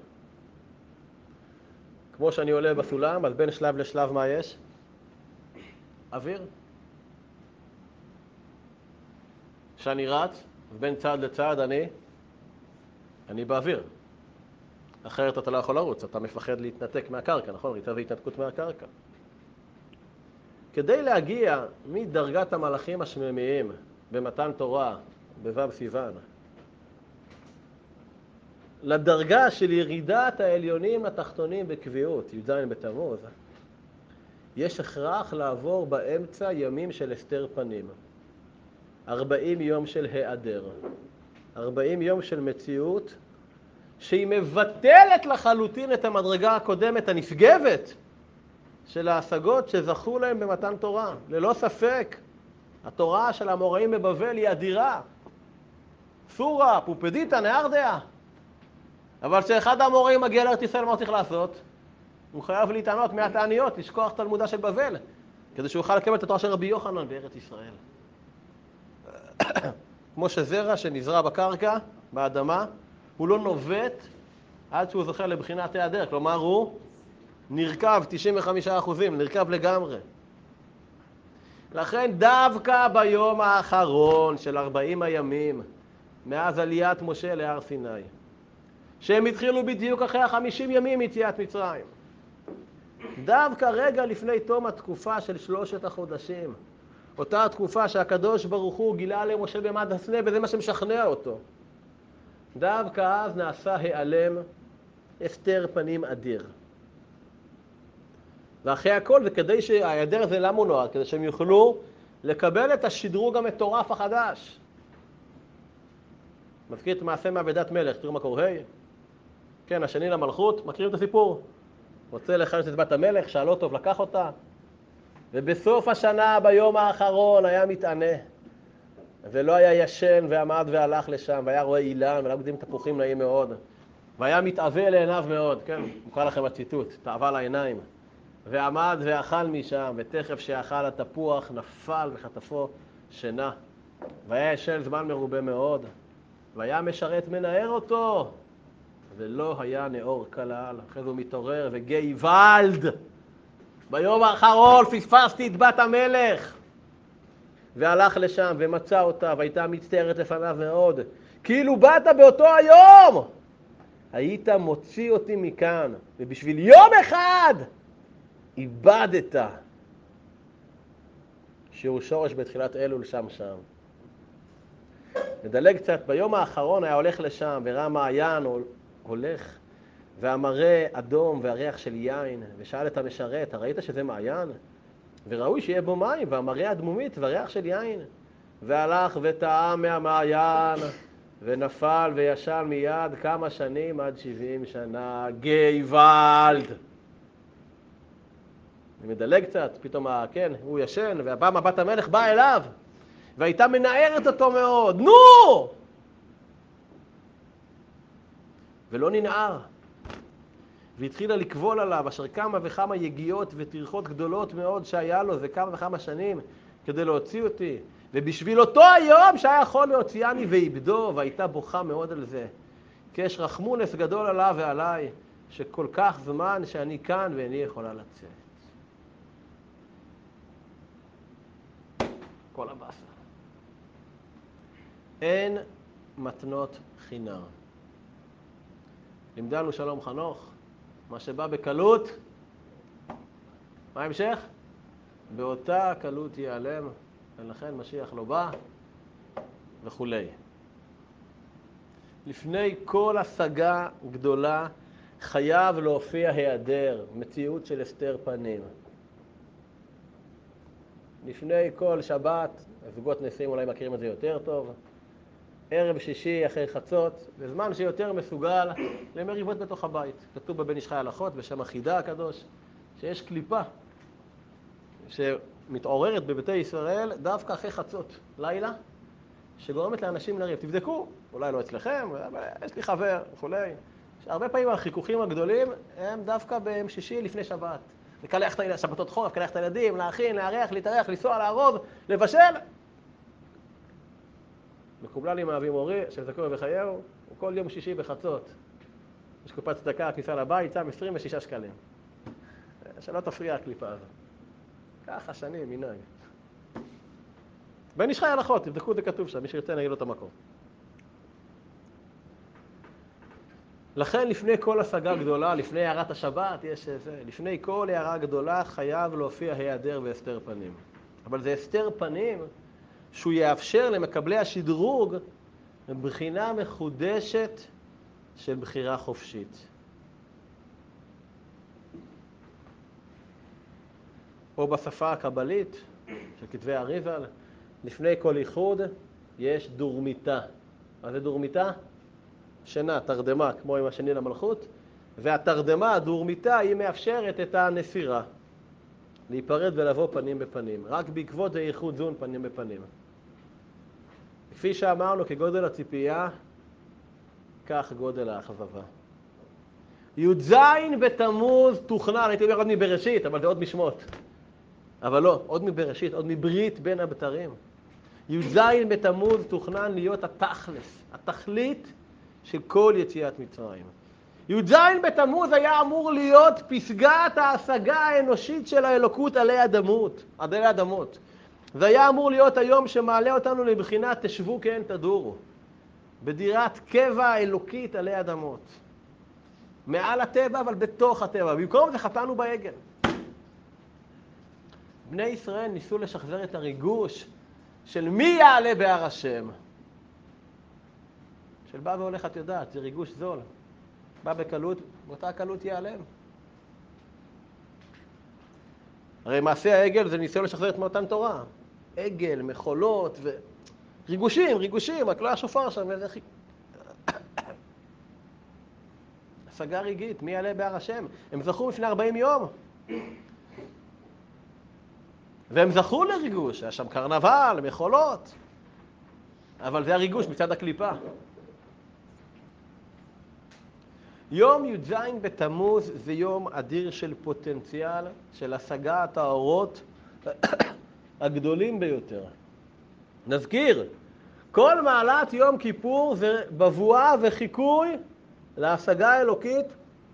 כמו שאני עולה בסולם, אז בין שלב לשלב מה יש? אוויר. כשאני רץ, בין צעד לצעד אני, אני באוויר. אחרת אתה לא יכול לרוץ, אתה מפחד להתנתק מהקרקע, נכון? ריצה זה התנתקות מהקרקע. כדי להגיע מדרגת המלאכים השממיים במתן תורה, בו' סיוון, לדרגה של ירידת העליונים לתחתונים בקביעות, י"ז בתמוז, יש הכרח לעבור באמצע ימים של הסתר פנים. ארבעים יום של היעדר. ארבעים יום של מציאות שהיא מבטלת לחלוטין את המדרגה הקודמת הנשגבת של ההשגות שזכו להם במתן תורה. ללא ספק, התורה של האמוראים בבבל היא אדירה. סורה, פופדיתא, נהרדעה. אבל כשאחד האמוראים מגיע לארץ ישראל, מה הוא צריך לעשות? הוא חייב להתענות מהתעניות, לשכוח תלמודה של בבל, כדי שהוא יוכל לקבל את התורה של רבי יוחנן בארץ ישראל. כמו שזרע שנזרע בקרקע, באדמה, הוא לא נובט עד שהוא זוכה לבחינת היעדר. כלומר, הוא נרכב תשעים וחמישה אחוזים, נרכב לגמרי. לכן דווקא ביום האחרון של ארבעים הימים, מאז עליית משה להר סיני, שהם התחילו בדיוק אחרי החמישים ימים מיציאת מצרים, דווקא רגע לפני תום התקופה של שלושת החודשים, אותה התקופה שהקדוש ברוך הוא גילה למשה במד הסנה, וזה מה שמשכנע אותו, דווקא אז נעשה העלם הסתר פנים אדיר. ואחרי הכל, וכדי שההיעדר הזה למה הוא נועד? כדי שהם יוכלו לקבל את השדרוג המטורף החדש. מזכיר את מעשה מעבדת מלך, תראו מה קורה. כן, השני למלכות, מכירים את הסיפור? רוצה לחלץ את בת המלך, שאלו טוב, לקח אותה. ובסוף השנה, ביום האחרון, היה מתענה. ולא היה ישן ועמד והלך לשם, והיה רואה אילן, ולא גדים תפוחים נעים מאוד. והיה מתאווה לעיניו מאוד, כן? מוכר לכם הציטוט, תאווה לעיניים. ועמד ואכל משם, ותכף שאכל התפוח נפל וחטפו שינה. והיה ישן זמן מרובה מאוד. והיה משרת מנער אותו, ולא היה נאור כלל. אחרי זה הוא מתעורר וגייבלד. ביום האחרון פספסתי את בת המלך. והלך לשם ומצא אותה, והייתה מצטערת לפניו מאוד. כאילו באת באותו היום, היית מוציא אותי מכאן, ובשביל יום אחד איבדת. שהוא שורש בתחילת אלול שם שם. נדלג קצת, ביום האחרון היה הולך לשם, וראה מעיין הולך, והמראה אדום והריח של יין, ושאל את המשרת, ראית שזה מעיין? וראוי שיהיה בו מים, והמראה אדמומית והריח של יין. והלך וטעם מהמעיין, ונפל וישן מיד כמה שנים עד שבעים שנה. גייבלד. אני מדלג קצת, פתאום, כן, הוא ישן, והפעם בת המלך באה אליו, והייתה מנערת אותו מאוד. נו! ולא ננער. והתחילה לקבול עליו, אשר כמה וכמה יגיעות וטרחות גדולות מאוד שהיה לו, זה כמה וכמה שנים, כדי להוציא אותי. ובשביל אותו היום שהיה יכול להוציאני ואיבדו, והייתה בוכה מאוד על זה. כי יש רחמונס גדול עליו ועליי, שכל כך זמן שאני כאן ואיני יכולה לצאת. כל הבאסה. אין מתנות חינם. לימדנו שלום חנוך, מה שבא בקלות, מה ההמשך? באותה קלות ייעלם, ולכן משיח לא בא, וכו'. לפני כל השגה גדולה חייב להופיע היעדר, מציאות של הסתר פנים. לפני כל שבת, הזוגות נשיאים אולי מכירים את זה יותר טוב, ערב שישי אחרי חצות, בזמן שיותר מסוגל למריבות בתוך הבית. כתוב בבן איש חי הלכות, בשם החידה הקדוש, שיש קליפה שמתעוררת בביתי ישראל דווקא אחרי חצות, לילה, שגורמת לאנשים לריב. תבדקו, אולי לא אצלכם, יש לי חבר וכולי. הרבה פעמים החיכוכים הגדולים הם דווקא ביום שישי לפני שבת. לקלח את הילדים, שבתות חורף, לקלח את הילדים, להכין, לארח, להתארח, לנסוע, לארוז, לבשל. מקובלה לי מאבי מורי, שזכור בחייהו, הוא כל יום שישי בחצות. יש קופת צדקה, כניסה לבית, שם עשרים ושישה שקלים. שלא תפריע הקליפה הזו. ככה שנים, מנהג. בן איש חי הלכות, תבדקו את זה כתוב שם, מי שירצה נגיד לו את המקום. לכן לפני כל השגה גדולה, לפני הערת השבת, יש זה, לפני כל הערה גדולה חייב להופיע היעדר והסתר פנים. אבל זה הסתר פנים שהוא יאפשר למקבלי השדרוג בחינה מחודשת של בחירה חופשית. או בשפה הקבלית של כתבי הריבל, לפני כל איחוד יש דורמיתה. מה זה דורמיתה? שינה, תרדמה, כמו עם השני למלכות, והתרדמה, הדורמיתה, היא מאפשרת את הנסירה. להיפרד ולבוא פנים בפנים. רק בעקבות זה ייחוד זון פנים בפנים. כפי שאמרנו, כגודל הציפייה, כך גודל האכזבה. י"ז בתמוז תוכנן, הייתי אומר עוד מבראשית, אבל זה עוד משמות. אבל לא, עוד מבראשית, עוד מברית בין הבתרים. י"ז בתמוז תוכנן להיות התכלס, התכלית של כל יציאת מצרים. י"ז בתמוז היה אמור להיות פסגת ההשגה האנושית של האלוקות עלי אדמות, עלי אדמות. זה היה אמור להיות היום שמעלה אותנו לבחינת תשבו כן תדורו, בדירת קבע אלוקית עלי אדמות. מעל הטבע, אבל בתוך הטבע. במקום זה חטאנו בעגל. בני ישראל ניסו לשחזר את הריגוש של מי יעלה בהר השם. של בא והולך, את יודעת, זה ריגוש זול. בא בקלות, באותה קלות ייעלם. הרי מעשה העגל זה ניסיון לשחזר את מתן תורה. עגל, מחולות ו... ריגושים, ריגושים, רק לא היה שופר שם, איזה חיק... השגה רגעית, מי יעלה בהר השם? הם זכו לפני ארבעים יום. והם זכו לריגוש, היה שם קרנבל, מחולות. אבל זה הריגוש מצד הקליפה. יום י"ז בתמוז זה יום אדיר של פוטנציאל, של השגת האורות הגדולים ביותר. נזכיר, כל מעלת יום כיפור זה בבואה וחיקוי להשגה האלוקית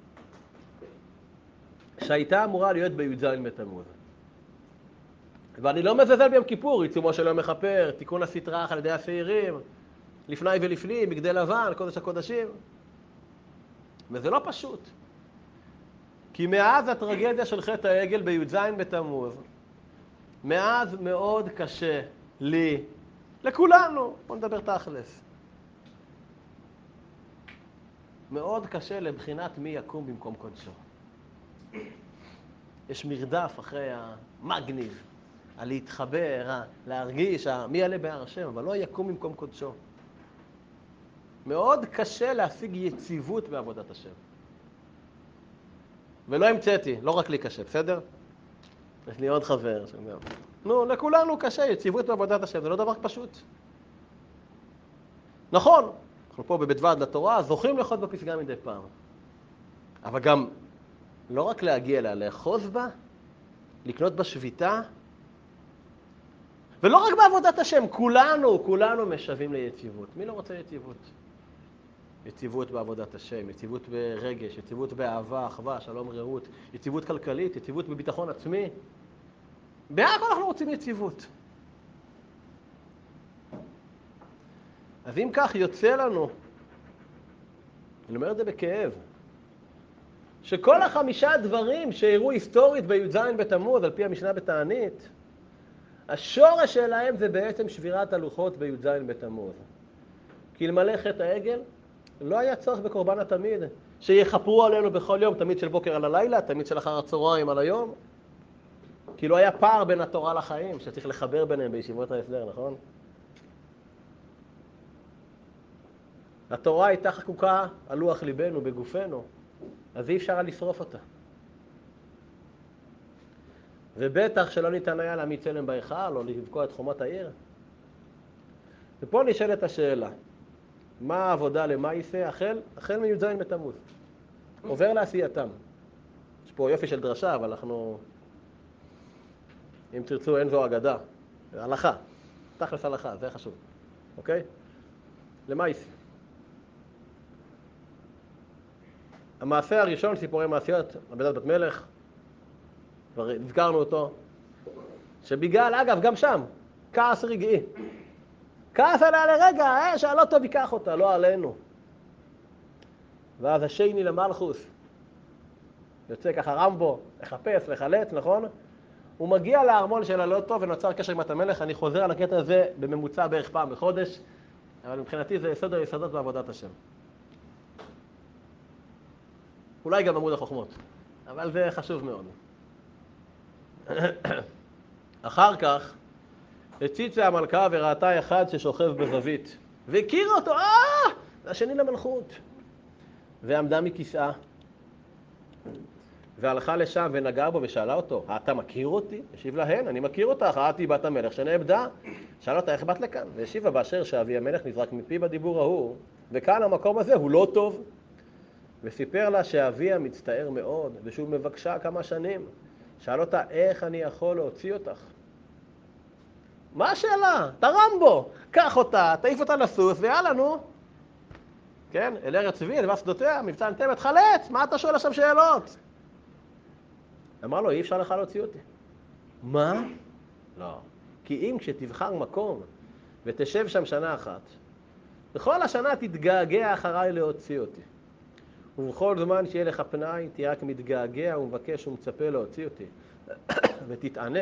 שהייתה אמורה להיות בי"ז בתמוז. ואני לא מזלזל ביום כיפור, עיצומו של יום מכפר, תיקון הסטרח על ידי השעירים, לפני ולפנים, בגדי לבן, קודש הקודשים. וזה לא פשוט. כי מאז הטרגדיה של חטא העגל בי"ז בתמוז, מאז מאוד קשה לי, לכולנו, בוא נדבר תכלס. מאוד קשה לבחינת מי יקום במקום קודשו. יש מרדף אחרי המגניב, על להתחבר, להרגיש, מי יעלה בהר השם, אבל לא יקום במקום קודשו. מאוד קשה להשיג יציבות בעבודת השם. ולא המצאתי, לא רק לי קשה, בסדר? יש לי עוד חבר שגם. נו, לכולנו קשה, יציבות בעבודת השם, זה לא דבר פשוט. נכון, אנחנו פה בבית ועד לתורה, זוכים לחיות בפסגה מדי פעם. אבל גם לא רק להגיע אליה, לאחוז בה, לקנות בשביתה, ולא רק בעבודת השם, כולנו, כולנו משווים ליציבות. מי לא רוצה יציבות? יציבות בעבודת השם, יציבות ברגש, יציבות באהבה, אחווה, שלום, רעות, יציבות כלכלית, יציבות בביטחון עצמי. בהכל אנחנו רוצים יציבות. אז אם כך יוצא לנו, אני אומר את זה בכאב, שכל החמישה דברים שהראו היסטורית בי"ז בתמוז, על פי המשנה בתענית, השורש שלהם זה בעצם שבירת הלוחות בי"ז בתמוז. כי אלמלא חטא העגל, לא היה צורך בקורבן התמיד, שיחפרו עלינו בכל יום, תמיד של בוקר על הלילה, תמיד של אחר הצהריים על היום. כי לא היה פער בין התורה לחיים, שצריך לחבר ביניהם בישיבות ההסדר, נכון? התורה הייתה חקוקה על לוח ליבנו, בגופנו, אז אי אפשר היה לשרוף אותה. ובטח שלא ניתן היה להעמיד צלם בהיכל או לבקוע את חומות העיר. ופה נשאלת השאלה, מה העבודה למה ייעשה החל? החל מי"ז בתמוז. עובר לעשייתם. יש פה יופי של דרשה, אבל אנחנו, אם תרצו, אין זו אגדה. הלכה. תכלס הלכה, זה חשוב. אוקיי? למה ייעשה? המעשה הראשון, סיפורי מעשיות, עבודת בת מלך, כבר הזכרנו אותו, שבגלל, אגב, גם שם, כעס רגעי. כעס עליה לרגע, אה, שהלא טוב ייקח אותה, לא עלינו. ואז השני למלכוס, יוצא ככה רמבו, לחפש, לחלץ, נכון? הוא מגיע לארמון של הלא טוב ונוצר קשר עם בת המלך. אני חוזר על הקטע הזה בממוצע בערך פעם בחודש, אבל מבחינתי זה יסוד היסודות בעבודת השם. אולי גם עמוד החוכמות, אבל זה חשוב מאוד. אחר כך, הציצה המלכה וראתה אחד ששוכב בזווית, והכירה אותו, אה! השני למלכות. ועמדה מכיסאה, והלכה לשם ונגעה בו ושאלה אותו, אתה מכיר אותי? השיב להן, אני מכיר אותך, את היא בת המלך שנאבדה. שאלה אותה, איך באת לכאן? והשיבה, באשר שאבי המלך נזרק מפי בדיבור ההוא, וכאן המקום הזה הוא לא טוב. וסיפר לה שאביה מצטער מאוד, ושהוא מבקשה כמה שנים. שאל אותה, איך אני יכול להוציא אותך? מה השאלה? תרם בו, קח אותה, תעיף אותה לסוס, ויאללה, נו. כן, אל ארץ צבי, אל שדותיה, מבצע אנטבת, חלץ, מה אתה שואל עכשיו שאלות? אמר לו, אי אפשר לך להוציא אותי. מה? לא. כי אם כשתבחר מקום ותשב שם שנה אחת, בכל השנה תתגעגע אחריי להוציא אותי. ובכל זמן שיהיה לך פנאי, תהיה רק מתגעגע ומבקש ומצפה להוציא אותי. ותתענה.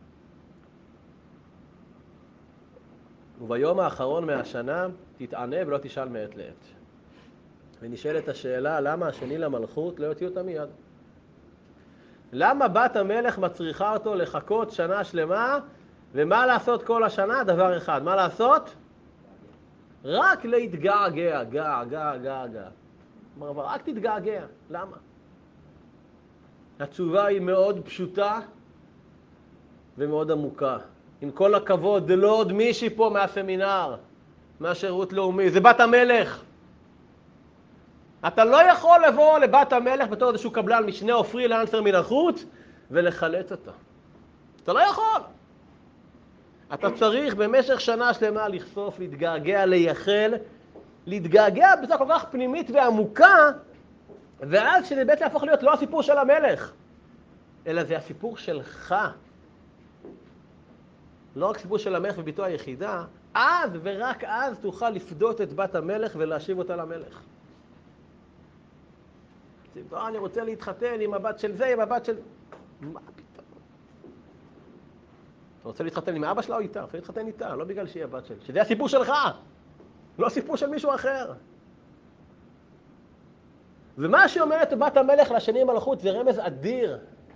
וביום האחרון מהשנה תתענה ולא תשאל מעת לעת. ונשאלת השאלה, למה השני למלכות לא יוציא אותה מיד? למה בת המלך מצריכה אותו לחכות שנה שלמה, ומה לעשות כל השנה? דבר אחד, מה לעשות? רק להתגעגע, גע, גע, גע, גע. אבל רק תתגעגע. למה? התשובה היא מאוד פשוטה ומאוד עמוקה. עם כל הכבוד, זה לא עוד מישהי פה מהסמינר, מהשירות לאומי, זה בת המלך. אתה לא יכול לבוא לבת המלך בתור איזשהו קבלן משנה או פרילנסר מן החוץ ולחלץ אותה. אתה לא יכול. אתה צריך במשך שנה שלמה לחשוף, להתגעגע, לייחל, להתגעגע בצורה כל כך פנימית ועמוקה, ואז שזה בעצם יהפוך להיות לא הסיפור של המלך, אלא זה הסיפור שלך. לא רק סיפור של המלך וביתו היחידה, אז ורק אז תוכל לפדות את בת המלך ולהשיב אותה למלך. בוא, אני רוצה להתחתן עם הבת של זה, עם הבת של... מה פתאום? אתה רוצה להתחתן עם אבא שלה או איתה? אתה להתחתן איתה, לא בגלל שהיא הבת של... שזה הסיפור שלך, לא סיפור של מישהו אחר. ומה שאומרת בת המלך לשני המלכות זה רמז אדיר.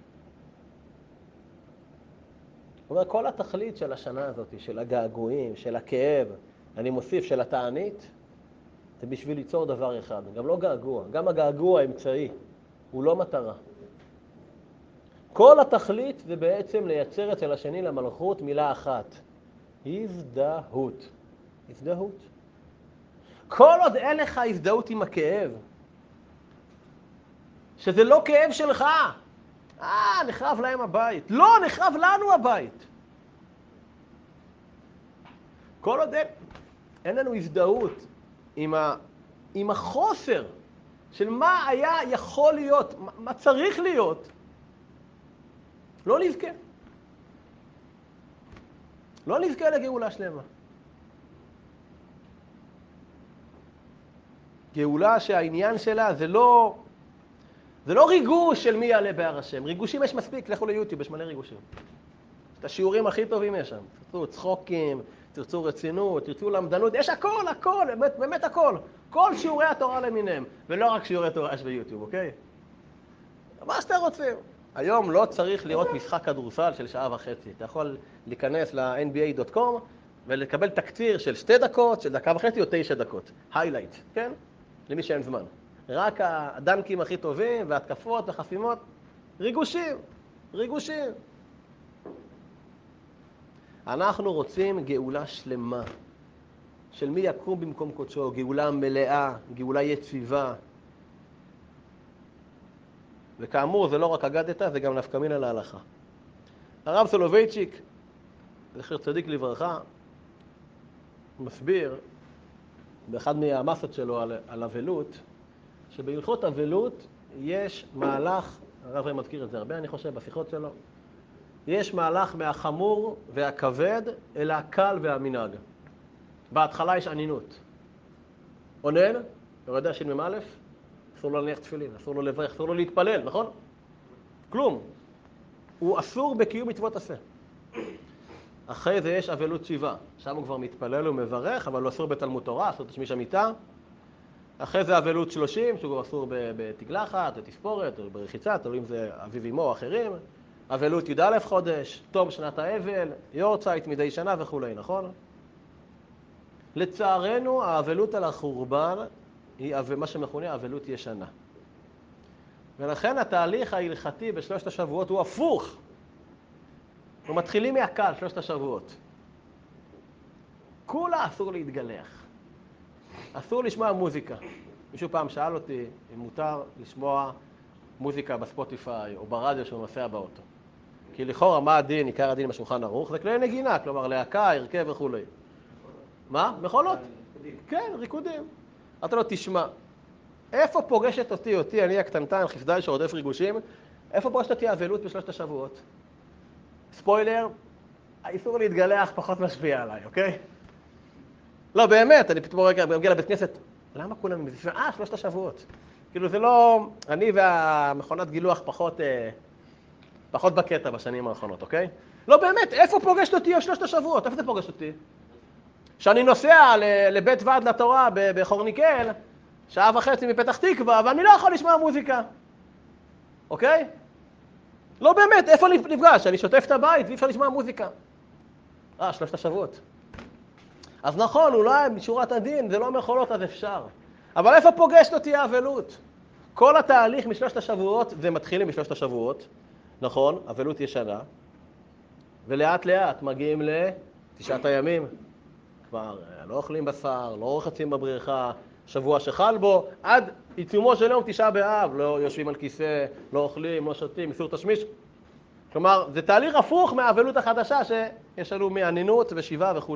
הוא אומר, כל התכלית של השנה הזאת, של הגעגועים, של הכאב, אני מוסיף של התענית, זה בשביל ליצור דבר אחד, גם לא געגוע, גם הגעגוע האמצעי, הוא לא מטרה. כל התכלית זה בעצם לייצר אצל השני למלכות מילה אחת, הזדהות. הזדהות. כל עוד אין לך הזדהות עם הכאב, שזה לא כאב שלך, אה, נחרב להם הבית. לא, נחרב לנו הבית. כל עוד אין, אין לנו הזדהות עם, ה, עם החוסר של מה היה יכול להיות, מה, מה צריך להיות, לא נזכה. לא נזכה לגאולה שלמה. גאולה שהעניין שלה זה לא, זה לא ריגוש של מי יעלה בהר השם. ריגושים יש מספיק, לכו ליוטיוב, יש מלא ריגושים. את השיעורים הכי טובים יש שם. תרצו צחוקים, תרצו רצינות, תרצו למדנות, יש הכל, הכל, באמת, באמת הכל. כל שיעורי התורה למיניהם, ולא רק שיעורי תורה יש ביוטיוב, אוקיי? מה שאתה רוצים. היום לא צריך לראות משחק כדורסל של שעה וחצי. אתה יכול להיכנס ל-אן בי איי דוט קום ולקבל תקציר של שתי דקות, של דקה וחצי או תשע דקות. היילייט, כן? למי שאין זמן. רק הדנקים הכי טובים והתקפות וחסימות, ריגושים, ריגושים. אנחנו רוצים גאולה שלמה, של מי יקום במקום קודשו, גאולה מלאה, גאולה יציבה. וכאמור, זה לא רק אגדתא, זה גם נפקא מינה להלכה. הרב סולובייצ'יק, זכר צדיק לברכה, מסביר באחד מהמסות שלו על, על אבלות, שבהלכות אבלות יש מהלך, הרב רב מזכיר את זה הרבה, אני חושב, בשיחות שלו, יש מהלך מהחמור והכבד אל הקל והמנהג. בהתחלה יש ענינות. עונן, יורדה של ממא', אסור לו להניח תפילין, אסור לו לברך, אסור לו להתפלל, נכון? כלום. הוא אסור בקיום מצוות עשה. אחרי זה יש אבלות שיבה. שם הוא כבר מתפלל ומברך, אבל הוא אסור בתלמוד תורה, אסור תשמיש המיטה. אחרי זה אבלות שלושים, שהוא אסור בתגלחת, בתספורת, או ברחיצה, תלוי אם זה אביו אמו או אחרים. אבלות י"א חודש, תום שנת האבל, יורצייט מדי שנה וכו', נכון? לצערנו, האבלות על החורבן היא מה שמכונה אבלות ישנה. ולכן התהליך ההלכתי בשלושת השבועות הוא הפוך. אנחנו מתחילים מהקל, שלושת השבועות. כולה אסור להתגלח. אסור לשמוע מוזיקה. מישהו פעם שאל אותי אם מותר לשמוע מוזיקה בספוטיפיי או ברדיו שהוא נוסע באוטו. כי לכאורה מה הדין, עיקר הדין בשולחן ערוך, זה כלי נגינה, כלומר להקה, הרכב וכו'. מה? מכונות? כן, ריקודים. אתה לא תשמע. איפה פוגשת אותי, אותי, אני הקטנטן, חסדאי שרודף ריגושים, איפה פוגשת אותי האבלות בשלושת השבועות? ספוילר, האיסור להתגלח פחות משפיע עליי, אוקיי? לא, באמת, אני פתאום רגע, מגיע לבית כנסת, למה כולם מזיפים? אה, שלושת השבועות. כאילו זה לא, אני והמכונת גילוח פחות, אה, פחות בקטע בשנים האחרונות, אוקיי? לא, באמת, איפה פוגשת אותי שלושת השבועות? איפה זה פוגשת אותי? שאני נוסע לבית ועד לתורה בחורניקל, שעה וחצי מפתח תקווה, ואני לא יכול לשמוע מוזיקה. אוקיי? לא באמת, איפה נפגש? אני שוטף את הבית ואי אפשר לשמוע מוזיקה. אה, שלושת השבועות. אז נכון, אולי משורת הדין, זה לא מכולות, אז אפשר. אבל איפה פוגשת אותי האבלות? כל התהליך משלושת השבועות, זה מתחילים משלושת השבועות, נכון, אבלות ישנה, ולאט לאט מגיעים לתשעת הימים. כבר לא אוכלים בשר, לא רוחצים בבריכה, שבוע שחל בו, עד עיצומו של יום תשעה באב, לא יושבים על כיסא, לא אוכלים, לא שותים, איסור תשמיש. כלומר, זה תהליך הפוך מהאבלות החדשה שיש לנו מענינות ושיבה וכו'.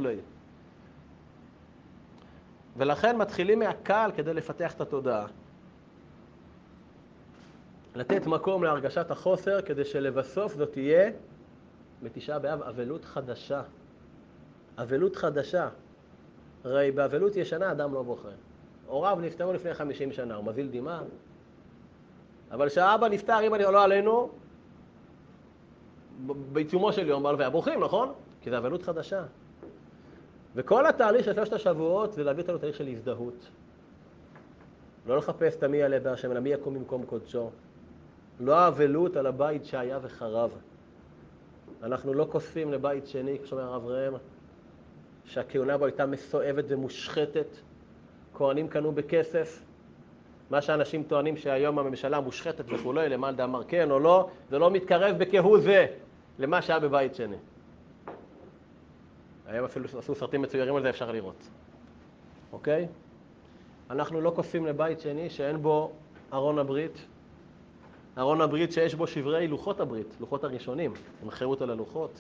ולכן מתחילים מהקל כדי לפתח את התודעה. לתת מקום להרגשת החוסר כדי שלבסוף זאת תהיה בתשעה באב אבלות חדשה. אבלות חדשה. הרי באבלות ישנה אדם לא בוכה. הוריו נפטרו לפני חמישים שנה, הוא מזיל דמעה. אבל כשהאבא נפטר, אם אני לא עלינו, בעיצומו של יום בעל והבוכים, נכון? כי זה אבלות חדשה. וכל התהליך של שלושת השבועות זה להביא אותנו תהליך של הזדהות. לא לחפש את מי יעלה בהשם, אלא מי יקום במקום קודשו. לא האבלות על הבית שהיה וחרב. אנחנו לא כוספים לבית שני, כשאומר הרב ראם, שהכהונה בו הייתה מסואבת ומושחתת. כהנים קנו בכסף. מה שאנשים טוענים שהיום הממשלה מושחתת וכו', למען דאמר כן או לא, זה לא מתקרב בכהוא זה למה שהיה בבית שני. היום אפילו עשו סרטים מצוירים על זה, אפשר לראות. אוקיי? אנחנו לא כוספים לבית שני שאין בו ארון הברית. ארון הברית שיש בו שברי לוחות הברית, לוחות הראשונים, הם חירו אותו ללוחות.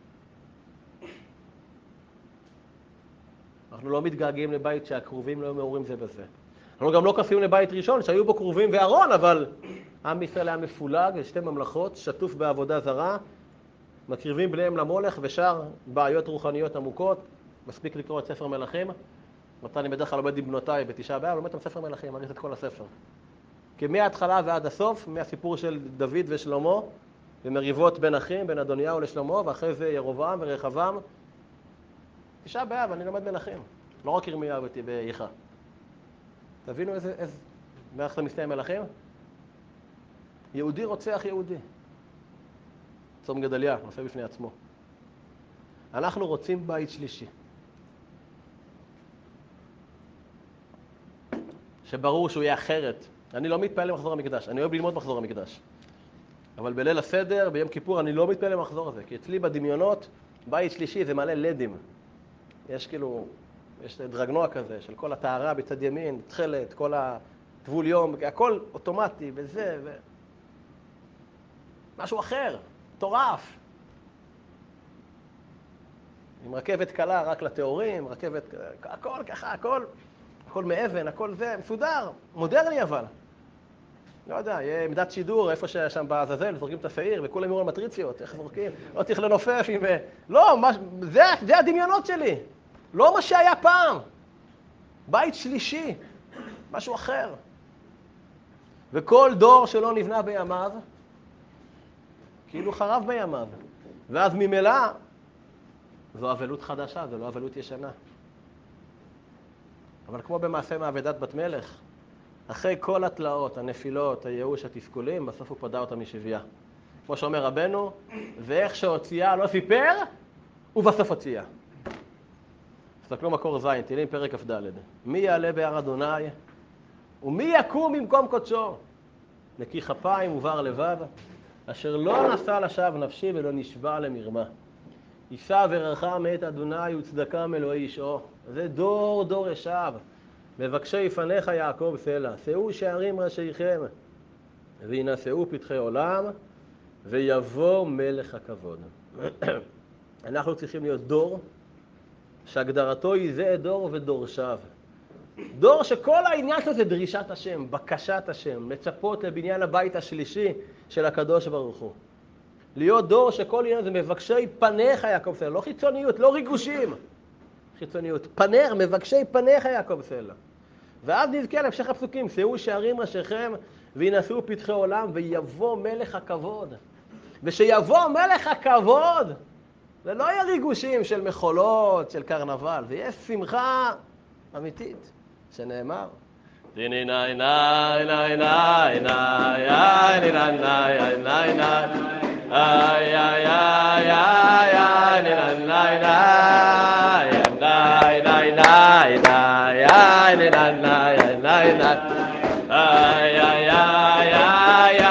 אנחנו לא מתגעגעים לבית שהקרובים לא מעורים זה בזה. אנחנו גם לא כוספים לבית ראשון שהיו בו קרובים וארון, אבל עם ישראל היה מפולג לשתי ממלכות, שטוף בעבודה זרה, מקריבים בניהם למולך ושאר בעיות רוחניות עמוקות. מספיק לקרוא את ספר מלכים. מתי אני בדרך כלל לומד עם בנותיי בתשעה באב, לומד את ספר מלכים, מריץ את כל הספר. כי מההתחלה ועד הסוף, מהסיפור של דוד ושלמה, ומריבות בין אחים, בין אדוניהו לשלמה, ואחרי זה ירובעם ורחבעם. תשעה באב, אני לומד מלכים. לא רק ירמיהו ויחיה. תבינו איזה, איזה, ואיך זה מסתיים מלכים? יהודי רוצח יהודי. צום גדליה, נושא בפני עצמו. אנחנו רוצים בית שלישי. שברור שהוא יהיה אחרת. אני לא מתפעל למחזור המקדש, אני אוהב ללמוד מחזור המקדש. אבל בליל הסדר, ביום כיפור, אני לא מתפעל למחזור הזה. כי אצלי בדמיונות, בית שלישי זה מלא לדים. יש כאילו, יש דרגנוע כזה של כל הטהרה בצד ימין, תחלת, כל הטבול יום, הכל אוטומטי וזה, ו... משהו אחר, טורף. עם רכבת קלה רק לתיאורים, רכבת, הכל ככה, הכל, הכל מאבן, הכל זה, מסודר, מודרני אבל. לא יודע, יהיה עמדת שידור, איפה ששם בעזאזל, זורקים את השעיר, וכולם יראו על מטריציות, איך זורקים, לא צריך לנופף עם... לא, מה... זה, זה הדמיונות שלי, לא מה שהיה פעם. בית שלישי, משהו אחר. וכל דור שלא נבנה בימיו, כאילו חרב בימיו. ואז ממילא, זו אבלות חדשה, זו לא אבלות ישנה. אבל כמו במעשה מעבדת בת מלך, אחרי כל התלאות, הנפילות, הייאוש, התסכולים, בסוף הוא פדה אותה משבייה. כמו שאומר רבנו, ואיך שהוציאה לא סיפר, ובסוף הוציאה. תסתכלו מקור ז', תהילים פרק כ"ד. מי יעלה בהר אדוני ומי יקום במקום קודשו? נקי כפיים ובר לבב, אשר לא נשא לשווא נפשי ולא נשבע למרמה. יישא ורחם מאת אדוני וצדקה מאלוהי ישעו. זה דור דור ישב, מבקשי פניך יעקב סלע. שאו שערים ראשיכם וינשאו פתחי עולם ויבוא מלך הכבוד. אנחנו צריכים להיות דור שהגדרתו היא זה דור ודורשיו. דור שכל העניין שלו זה דרישת השם, בקשת השם, לצפות לבניין הבית השלישי של הקדוש ברוך הוא. להיות דור שכל עניין זה מבקשי פניך יעקב סלע, לא חיצוניות, לא ריגושים. חיצוניות, פנר, מבקשי פניך יעקב סלע. ואז נזכה להמשך הפסוקים, שאו שערים ראשיכם וינשאו פתחי עולם ויבוא מלך הכבוד. ושיבוא מלך הכבוד, זה לא יהיה ריגושים של מחולות, של קרנבל, זה יהיה שמחה אמיתית, שנאמר. דיני נאי נאי נאי נאי נאי נאי נאי נאי נאי נאי איי איי איי איי נאי נאי נאי נאי נאי נאי נאי נאי נאי נאי נאי איי איי איי איי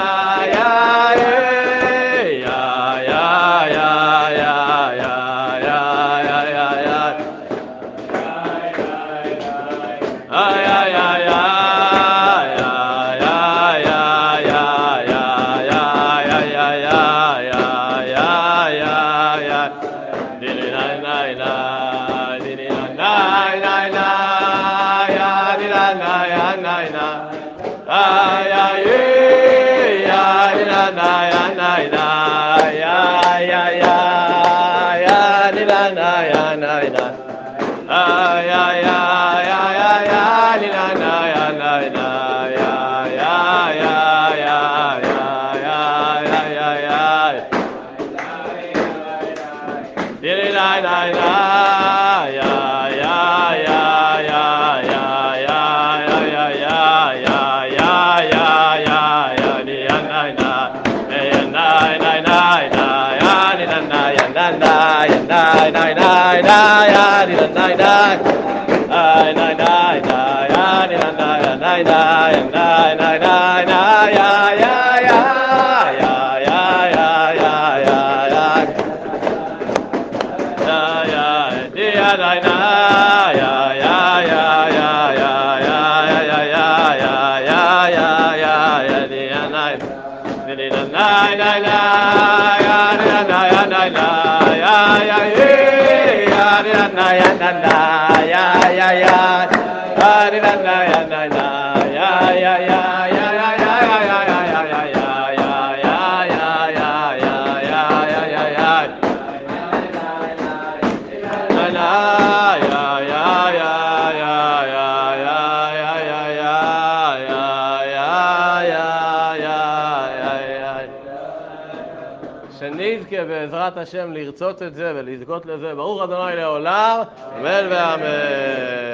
שנזכה בעזרת השם לרצות את זה ולזכות לזה. ברוך אדוני לעולם, אמן ואמן.